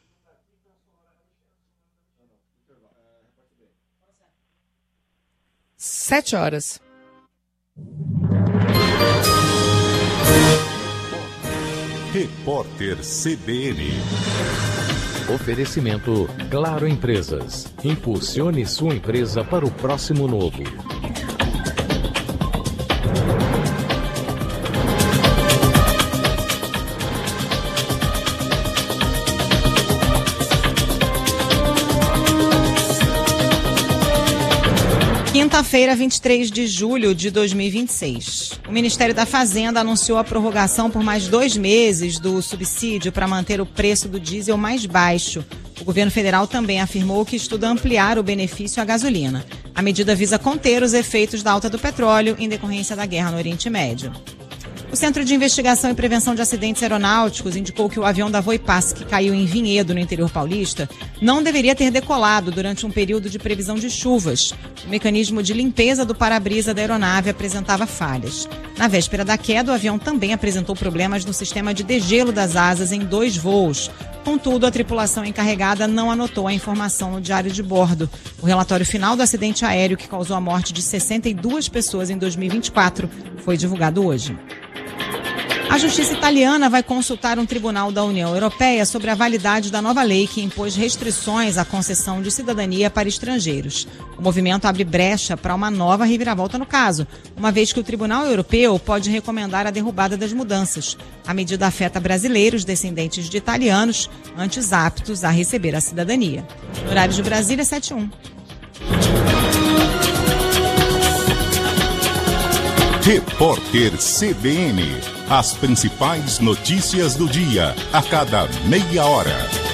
Sete horas. Repórter CBN. Oferecimento Claro Empresas. Impulsione sua empresa para o próximo novo. Quinta-feira, 23 de julho de 2026. O Ministério da Fazenda anunciou a prorrogação por mais 2 meses do subsídio para manter o preço do diesel mais baixo. O governo federal também afirmou que estuda ampliar o benefício à gasolina. A medida visa conter os efeitos da alta do petróleo em decorrência da guerra no Oriente Médio. O Centro de Investigação e Prevenção de Acidentes Aeronáuticos indicou que o avião da Voipass, que caiu em Vinhedo, no interior paulista, não deveria ter decolado durante um período de previsão de chuvas. O mecanismo de limpeza do para-brisa da aeronave apresentava falhas. Na véspera da queda, o avião também apresentou problemas no sistema de degelo das asas em 2 voos. Contudo, a tripulação encarregada não anotou a informação no diário de bordo. O relatório final do acidente aéreo, que causou a morte de 62 pessoas em 2024, foi divulgado hoje. A justiça italiana vai consultar um tribunal da União Europeia sobre a validade da nova lei que impôs restrições à concessão de cidadania para estrangeiros. O movimento abre brecha para uma nova reviravolta no caso, uma vez que o Tribunal Europeu pode recomendar a derrubada das mudanças. A medida afeta brasileiros descendentes de italianos, antes aptos a receber a cidadania. No horário de Brasília, 7h01. Repórter CBN. As principais notícias do dia, a cada meia hora.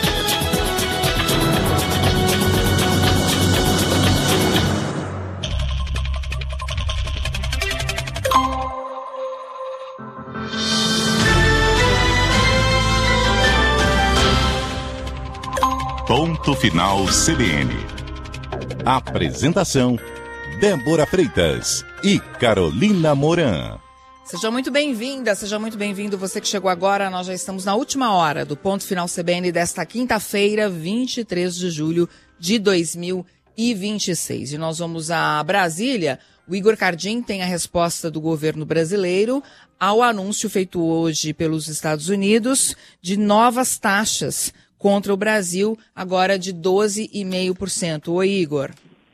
Ponto Final CBN. Apresentação: Débora Freitas e Carolina Moran. Seja muito bem-vinda, seja muito bem-vindo você que chegou agora. Nós já estamos na última hora do Ponto Final CBN desta quinta-feira, 23 de julho de 2026. E nós vamos a Brasília. O Igor Cardim tem a resposta do governo brasileiro ao anúncio feito hoje pelos Estados Unidos de novas taxas contra o Brasil, agora de 12,5%. Oi, Igor.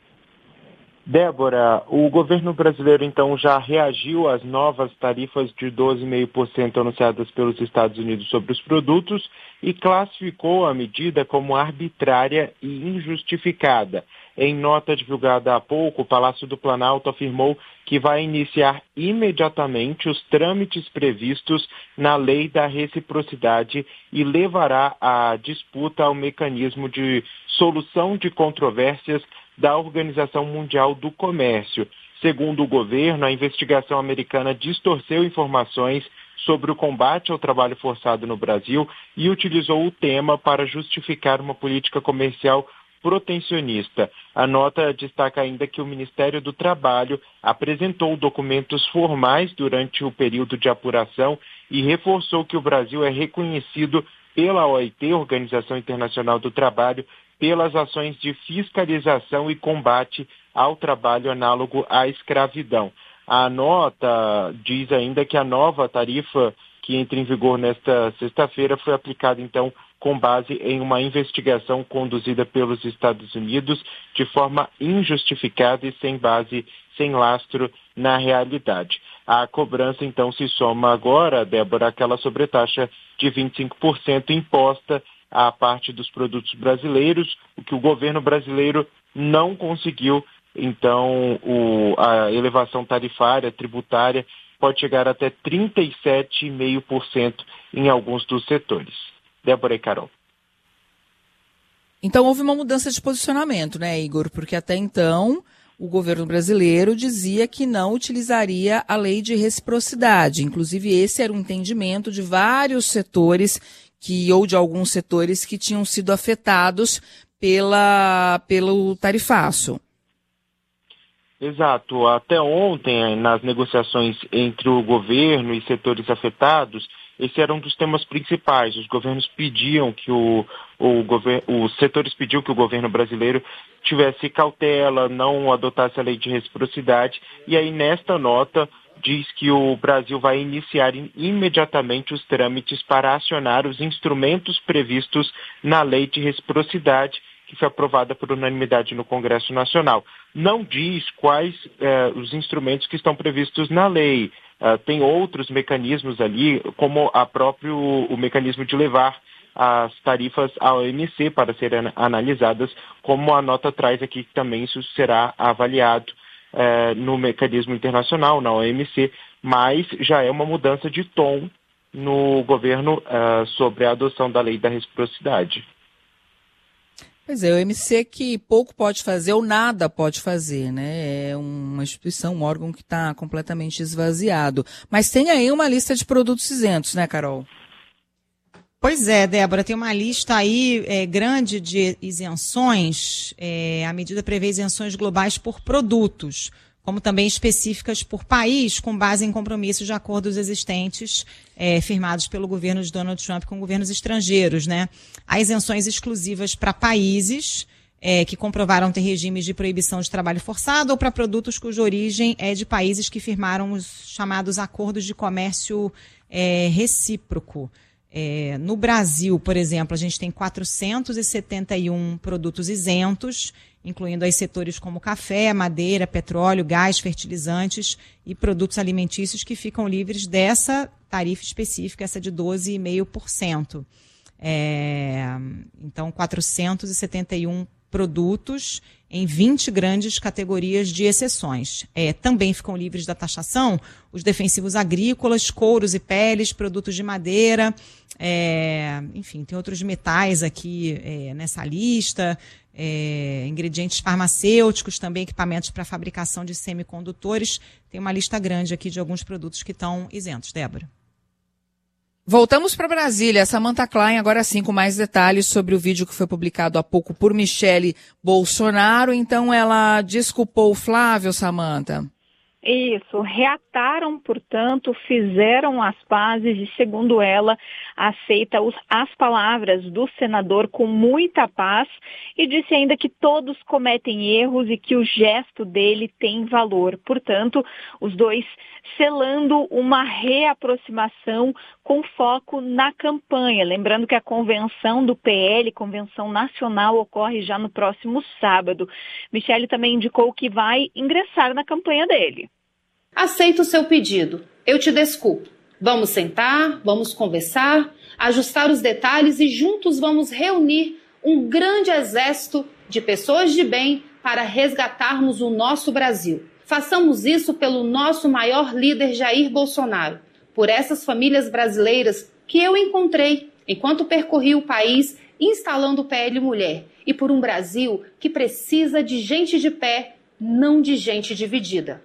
Débora, o governo brasileiro então já reagiu às novas tarifas de 12,5% anunciadas pelos Estados Unidos sobre os produtos e classificou a medida como arbitrária e injustificada. Em nota divulgada há pouco, o Palácio do Planalto afirmou que vai iniciar imediatamente os trâmites previstos na Lei da Reciprocidade e levará a disputa ao mecanismo de solução de controvérsias da Organização Mundial do Comércio. Segundo o governo, a investigação americana distorceu informações sobre o combate ao trabalho forçado no Brasil e utilizou o tema para justificar uma política comercial protecionista. A nota destaca ainda que o Ministério do Trabalho apresentou documentos formais durante o período de apuração e reforçou que o Brasil é reconhecido pela OIT, Organização Internacional do Trabalho, pelas ações de fiscalização e combate ao trabalho análogo à escravidão. A nota diz ainda que a nova tarifa que entra em vigor nesta sexta-feira foi aplicada, então, com base em uma investigação conduzida pelos Estados Unidos de forma injustificada e sem base, sem lastro na realidade. A cobrança, então, se soma agora, Débora, àquela sobretaxa de 25% imposta à parte dos produtos brasileiros, o que o governo brasileiro não conseguiu. Então, a elevação tarifária, tributária, pode chegar até 37,5% em alguns dos setores. Débora e Carol. Então, houve uma mudança de posicionamento, né, Igor? Porque até então o governo brasileiro dizia que não utilizaria a lei de reciprocidade. Inclusive, esse era um entendimento de vários setores ou de alguns setores que tinham sido afetados pelo tarifaço. Exato. Até ontem, nas negociações entre o governo e setores afetados, esse era um dos temas principais. Os governos pediam que os setores pediam que o governo brasileiro tivesse cautela, não adotasse a lei de reciprocidade. E aí, nesta nota, diz que o Brasil vai iniciar imediatamente os trâmites para acionar os instrumentos previstos na lei de reciprocidade, que foi aprovada por unanimidade no Congresso Nacional. Não diz quais os instrumentos que estão previstos na lei. Tem outros mecanismos ali, como o mecanismo de levar as tarifas à OMC para serem analisadas, como a nota traz aqui, que também isso será avaliado no mecanismo internacional, na OMC, mas já é uma mudança de tom no governo sobre a adoção da lei da reciprocidade. Pois é, o OMC que pouco pode fazer ou nada pode fazer, né? É uma instituição, um órgão que está completamente esvaziado. Mas tem aí uma lista de produtos isentos, né, Carol? Pois é, Débora, tem uma lista aí grande de isenções. A medida prevê isenções globais por produtos, como também específicas por país, com base em compromissos de acordos existentes firmados pelo governo de Donald Trump com governos estrangeiros, né? Há isenções exclusivas para países que comprovaram ter regimes de proibição de trabalho forçado ou para produtos cuja origem é de países que firmaram os chamados acordos de comércio recíproco. No Brasil, por exemplo, a gente tem 471 produtos isentos, incluindo aí setores como café, madeira, petróleo, gás, fertilizantes e produtos alimentícios que ficam livres dessa tarifa específica, essa de 12,5%. Então, 471 produtos em 20 grandes categorias de exceções. Também ficam livres da taxação os defensivos agrícolas, couros e peles, produtos de madeira, enfim, tem outros metais aqui nessa lista, ingredientes farmacêuticos, também equipamentos para fabricação de semicondutores. Tem uma lista grande aqui de alguns produtos que estão isentos. Débora. Voltamos para Brasília. Samantha Klein, agora sim, com mais detalhes sobre o vídeo que foi publicado há pouco por Michele Bolsonaro. Então, ela desculpou o Flávio, Samantha? Isso, reataram, portanto, fizeram as pazes e, segundo ela, aceita as palavras do senador com muita paz e disse ainda que todos cometem erros e que o gesto dele tem valor. Portanto, os dois selando uma reaproximação com foco na campanha. Lembrando que a convenção do PL, convenção nacional, ocorre já no próximo sábado. Michele também indicou que vai ingressar na campanha dele. Aceito o seu pedido. Eu te desculpo. Vamos sentar, vamos conversar, ajustar os detalhes e juntos vamos reunir um grande exército de pessoas de bem para resgatarmos o nosso Brasil. Façamos isso pelo nosso maior líder Jair Bolsonaro, por essas famílias brasileiras que eu encontrei enquanto percorri o país instalando o PL Mulher e por um Brasil que precisa de gente de pé, não de gente dividida.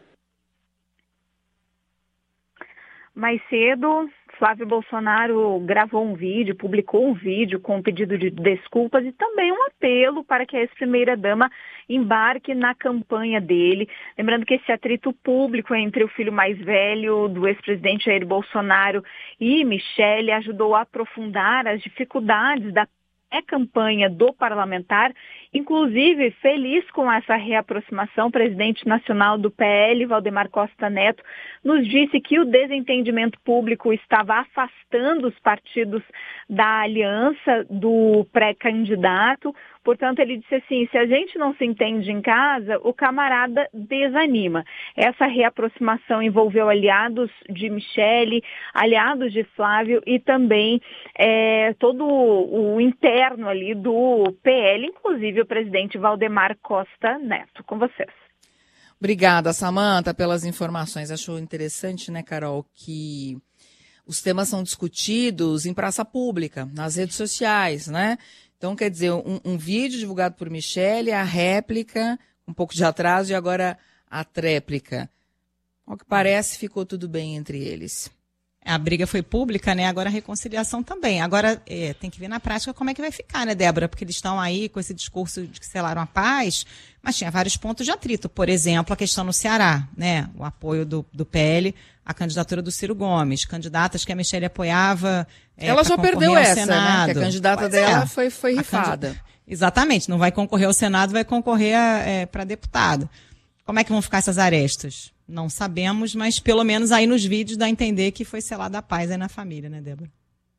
Mais cedo, Flávio Bolsonaro gravou um vídeo, publicou um vídeo com um pedido de desculpas e também um apelo para que a ex-primeira-dama embarque na campanha dele. Lembrando que esse atrito público entre o filho mais velho do ex-presidente Jair Bolsonaro e Michele ajudou a aprofundar as dificuldades da campanha do parlamentar. Inclusive, feliz com essa reaproximação, o presidente nacional do PL, Valdemar Costa Neto, nos disse que o desentendimento público estava afastando os partidos da aliança do pré-candidato. Portanto, ele disse assim, se a gente não se entende em casa, o camarada desanima. Essa reaproximação envolveu aliados de Michele, aliados de Flávio e também todo o interno ali do PL, inclusive o presidente Valdemar Costa Neto. Com vocês. Obrigada, Samantha, pelas informações. Achou interessante, né, Carol, que os temas são discutidos em praça pública, nas redes sociais, né? Então, quer dizer, um vídeo divulgado por Michele, a réplica, um pouco de atraso, e agora a tréplica. Ao que parece, ficou tudo bem entre eles. A briga foi pública, né? Agora a reconciliação também. Agora tem que ver na prática como é que vai ficar, né, Débora? Porque eles estão aí com esse discurso de que selaram a paz, mas tinha vários pontos de atrito. Por exemplo, a questão no Ceará, né? O apoio do PL à candidatura do Ciro Gomes. Candidatas que a Michelle apoiava. Ela já perdeu essa, Senado. né? Que a candidata dela foi rifada. Exatamente. Não vai concorrer ao Senado, vai concorrer para deputado. Como é que vão ficar essas arestas? Não sabemos, mas pelo menos aí nos vídeos dá a entender que foi selada a paz aí na família, né, Débora?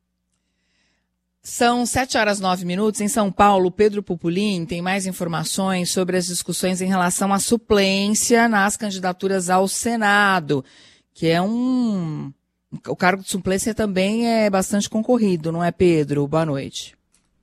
São 7h09. Em São Paulo, Pedro Pupolin tem mais informações sobre as discussões em relação à suplência nas candidaturas ao Senado, que é o cargo de suplência também é bastante concorrido, não é, Pedro? Boa noite.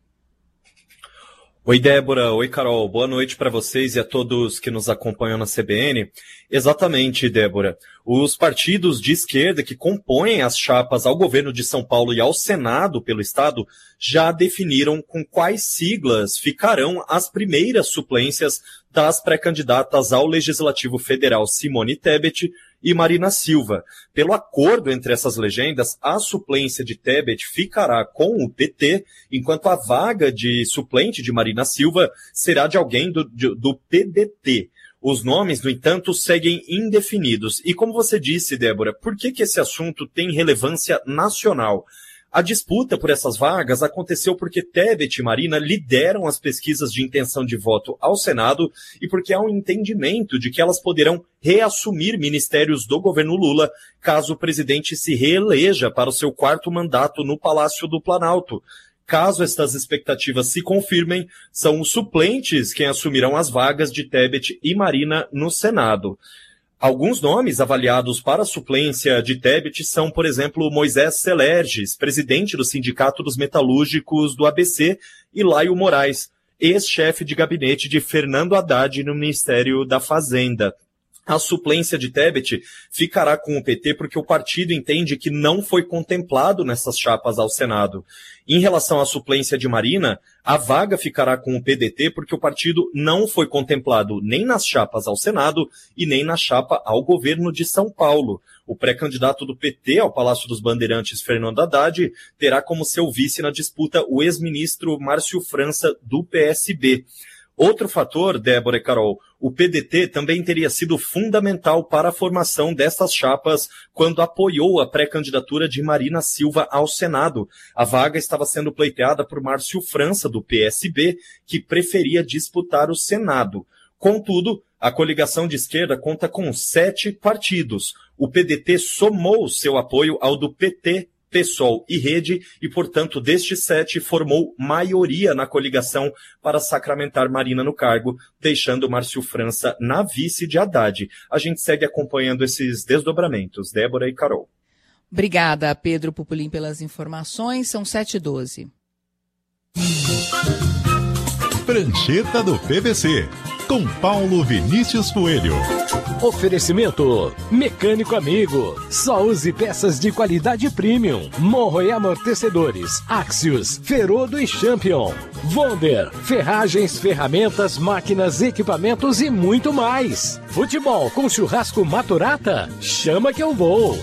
Oi, Débora. Oi, Carol. Boa noite para vocês e a todos que nos acompanham na CBN. Exatamente, Débora. Os partidos de esquerda que compõem as chapas ao governo de São Paulo e ao Senado pelo Estado já definiram com quais siglas ficarão as primeiras suplências das pré-candidatas ao Legislativo Federal Simone Tebet e Marina Silva. Pelo acordo entre essas legendas, a suplência de Tebet ficará com o PT, enquanto a vaga de suplente de Marina Silva será de alguém do PDT. Os nomes, no entanto, seguem indefinidos. E como você disse, Débora, por que esse assunto tem relevância nacional? A disputa por essas vagas aconteceu porque Tebet e Marina lideram as pesquisas de intenção de voto ao Senado e porque há um entendimento de que elas poderão reassumir ministérios do governo Lula caso o presidente se reeleja para o seu 4º mandato no Palácio do Planalto. Caso estas expectativas se confirmem, são os suplentes quem assumirão as vagas de Tebet e Marina no Senado. Alguns nomes avaliados para a suplência de Tebet são, por exemplo, Moisés Celerges, presidente do Sindicato dos Metalúrgicos do ABC, e Laio Moraes, ex-chefe de gabinete de Fernando Haddad no Ministério da Fazenda. A suplência de Tebet ficará com o PT porque o partido entende que não foi contemplado nessas chapas ao Senado. Em relação à suplência de Marina, a vaga ficará com o PDT porque o partido não foi contemplado nem nas chapas ao Senado e nem na chapa ao governo de São Paulo. O pré-candidato do PT ao Palácio dos Bandeirantes, Fernando Haddad, terá como seu vice na disputa o ex-ministro Márcio França, do PSB. Outro fator, Débora e Carol, o PDT também teria sido fundamental para a formação dessas chapas quando apoiou a pré-candidatura de Marina Silva ao Senado. A vaga estava sendo pleiteada por Márcio França, do PSB, que preferia disputar o Senado. Contudo, a coligação de esquerda conta com 7 partidos. O PDT somou seu apoio ao do PT, PSOL e Rede, e, portanto, destes 7, formou maioria na coligação para sacramentar Marina no cargo, deixando Márcio França na vice de Haddad. A gente segue acompanhando esses desdobramentos. Débora e Carol. Obrigada, Pedro Pupolin, pelas informações. São 7h12. Prancheta do PVC, com Paulo Vinícius Coelho. Oferecimento Mecânico Amigo. Só use peças de qualidade premium. Morro e amortecedores. Axios, Ferodo e Champion. Wonder, ferragens, ferramentas, máquinas, equipamentos e muito mais. Futebol com churrasco Maturata? Chama que eu vou.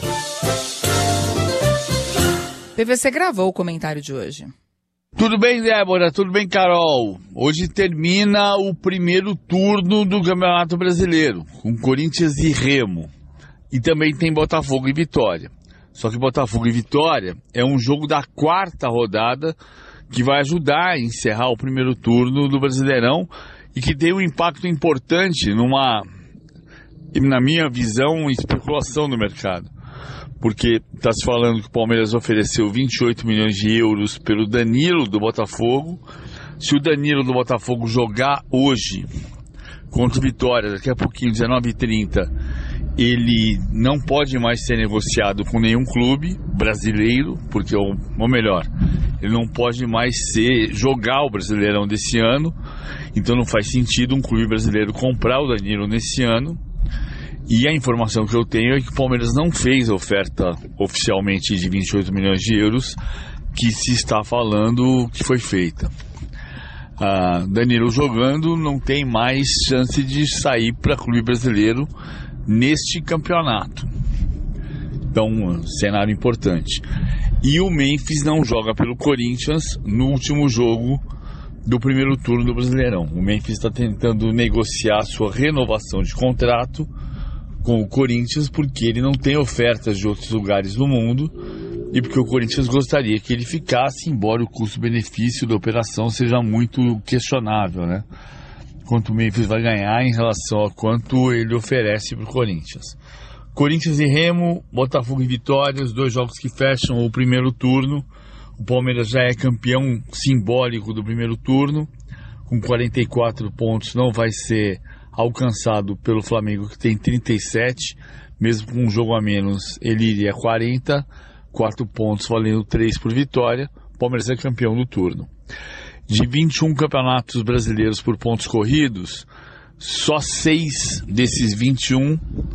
PVC gravou o comentário de hoje. Tudo bem, Débora? Tudo bem, Carol? Hoje termina o primeiro turno do Campeonato Brasileiro, com Corinthians e Remo. E também tem Botafogo e Vitória. Só que Botafogo e Vitória é um jogo da 4ª rodada que vai ajudar a encerrar o primeiro turno do Brasileirão e que tem um impacto importante na minha visão, especulação no mercado. Porque está se falando que o Palmeiras ofereceu 28 milhões de euros pelo Danilo do Botafogo. Se o Danilo do Botafogo jogar hoje contra o Vitória, daqui a pouquinho, 19h30, ele não pode mais ser negociado com nenhum clube brasileiro, porque, ou melhor, ele não pode mais jogar o Brasileirão desse ano, então não faz sentido um clube brasileiro comprar o Danilo nesse ano. E a informação que eu tenho é que o Palmeiras não fez a oferta oficialmente de 28 milhões de euros que se está falando que foi feita. Danilo jogando não tem mais chance de sair para clube brasileiro neste campeonato. Então, cenário importante. E o Memphis não joga pelo Corinthians no último jogo do primeiro turno do Brasileirão. O Memphis está tentando negociar sua renovação de contrato com o Corinthians porque ele não tem ofertas de outros lugares do mundo e porque o Corinthians gostaria que ele ficasse, embora o custo-benefício da operação seja muito questionável, né? Quanto o Memphis vai ganhar em relação a quanto ele oferece para o Corinthians. Corinthians e Remo, Botafogo e Vitória, os 2 jogos que fecham o primeiro turno. O Palmeiras já é campeão simbólico do primeiro turno, com 44 pontos, não vai ser alcançado pelo Flamengo, que tem 37, mesmo com um jogo a menos, ele iria 40, 4 pontos valendo 3 por vitória. O Palmeiras é campeão do turno. De 21 campeonatos brasileiros por pontos corridos, só 6 desses 21,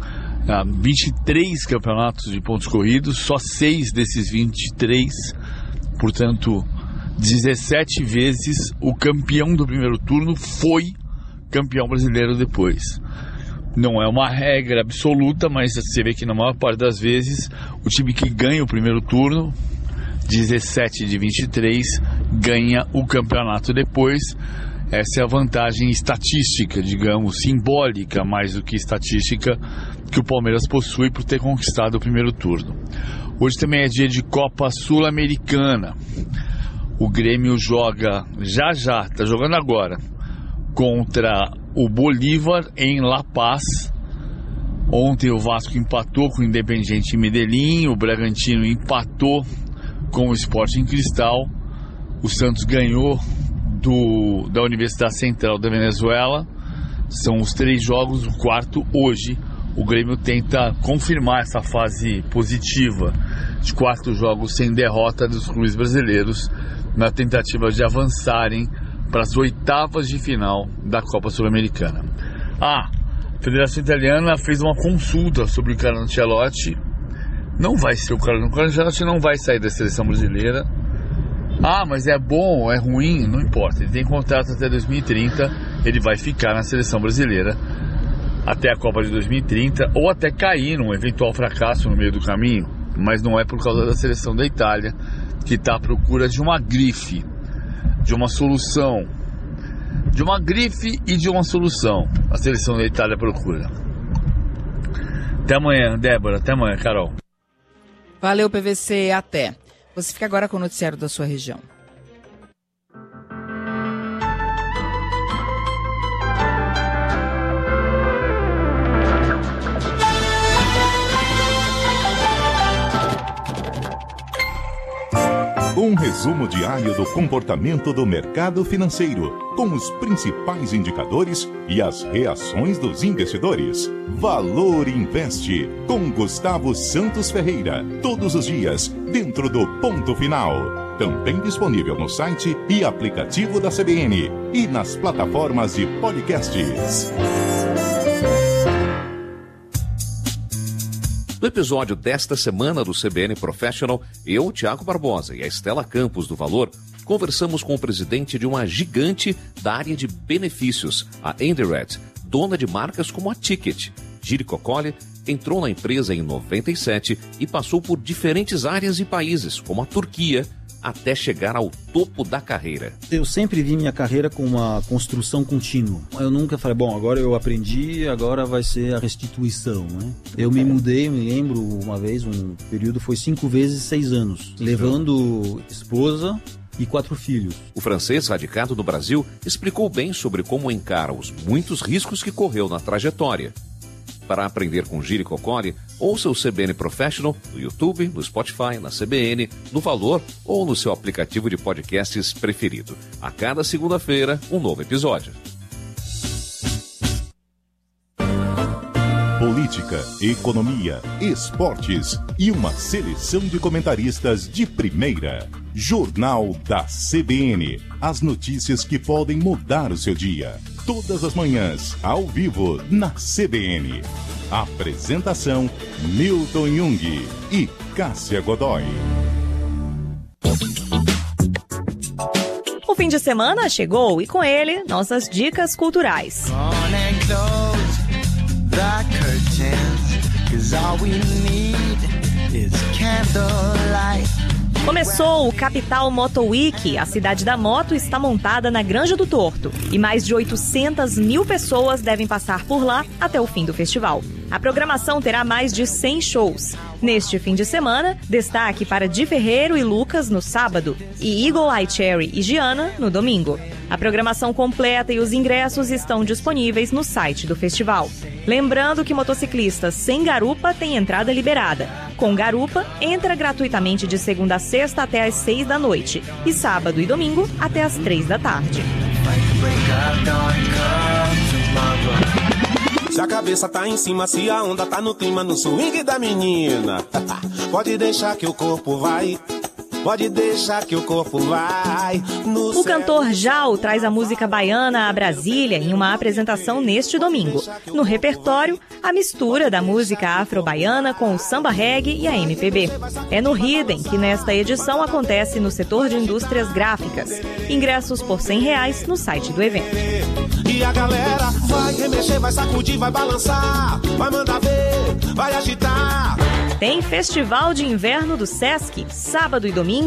23 campeonatos de pontos corridos, só 6 desses 23, portanto, 17 vezes o campeão do primeiro turno foi campeão brasileiro depois. Não é uma regra absoluta, mas você vê que na maior parte das vezes o time que ganha o primeiro turno, 17 de 23, ganha o campeonato depois. Essa é a vantagem estatística, digamos, simbólica mais do que estatística, que o Palmeiras possui por ter conquistado o primeiro turno. Hoje também é dia de Copa Sul-Americana. O Grêmio joga está jogando agora, contra o Bolívar em La Paz. Ontem o Vasco empatou com o Independiente Medellín, o Bragantino empatou com o Sporting Cristal, o Santos ganhou da Universidade Central da Venezuela. São os 3 jogos, o 4º hoje. O Grêmio tenta confirmar essa fase positiva de 4 jogos sem derrota dos clubes brasileiros, na tentativa de avançarem para as 8º de final da Copa Sul-Americana. A Federação Italiana fez uma consulta sobre o Carlo Ancelotti. Não vai ser o Carlo Ancelotti, não vai sair da seleção brasileira. Mas é bom, é ruim, não importa. Ele tem contrato até 2030, ele vai ficar na seleção brasileira até a Copa de 2030, ou até cair num eventual fracasso no meio do caminho, mas não é por causa da seleção da Itália, que está à procura de uma grife, de uma solução, de uma grife e de uma solução. A seleção da Itália procura. Até amanhã, Débora. Até amanhã, Carol. Valeu, PVC. Até. Você fica agora com o noticiário da sua região. Um resumo diário do comportamento do mercado financeiro, com os principais indicadores e as reações dos investidores. Valor Investe, com Gustavo Santos Ferreira, todos os dias, dentro do Ponto Final. Também disponível no site e aplicativo da CBN e nas plataformas de podcasts. No episódio desta semana do CBN Professional, eu, Tiago Barbosa e a Estela Campos do Valor, conversamos com o presidente de uma gigante da área de benefícios, a Endired, dona de marcas como a Ticket. Giri Coccoli entrou na empresa em 97 e passou por diferentes áreas e países, como a Turquia, até chegar ao topo da carreira. Eu sempre vi minha carreira com uma construção contínua. Eu nunca falei, bom, agora eu aprendi, agora vai ser a restituição, né? Eu me mudei, me lembro uma vez, um período foi 5 vezes 6 anos, levando esposa e 4 filhos. O francês radicado no Brasil explicou bem sobre como encara os muitos riscos que correu na trajetória. Para aprender com Giri Coccoli, ouça o CBN Professional no YouTube, no Spotify, na CBN, no Valor ou no seu aplicativo de podcasts preferido. A cada segunda-feira, um novo episódio. Política, economia, esportes e uma seleção de comentaristas de primeira. Jornal da CBN. As notícias que podem mudar o seu dia. Todas as manhãs, ao vivo, na CBN. Apresentação, Milton Jung e Cássia Godoy. O fim de semana chegou e com ele, nossas dicas culturais. Começou o Capital Moto Week. A cidade da moto está montada na Granja do Torto e mais de 800 mil pessoas devem passar por lá até o fim do festival. A programação terá mais de 100 shows. Neste fim de semana, destaque para Di Ferreiro e Lucas no sábado e Eagle Eye Cherry e Giana no domingo. A programação completa e os ingressos estão disponíveis no site do festival. Lembrando que motociclistas sem garupa têm entrada liberada. Com garupa, entra gratuitamente de segunda a sexta até às 6 da noite e sábado e domingo até às 3 da tarde. Se a cabeça tá em cima, se a onda tá no clima, no swing da menina, pode deixar que o corpo vai. Pode deixar que o corpo vai. O cantor Jal traz a música baiana a Brasília em uma apresentação neste domingo. No repertório, a mistura da música afro-baiana com o samba reggae e a MPB. É no Hidden que nesta edição acontece no setor de indústrias gráficas. Ingressos por R$100 no site do evento. E a galera vai remexer, vai sacudir, vai balançar, vai mandar ver, vai agitar. Tem Festival de Inverno do Sesc, sábado e domingo,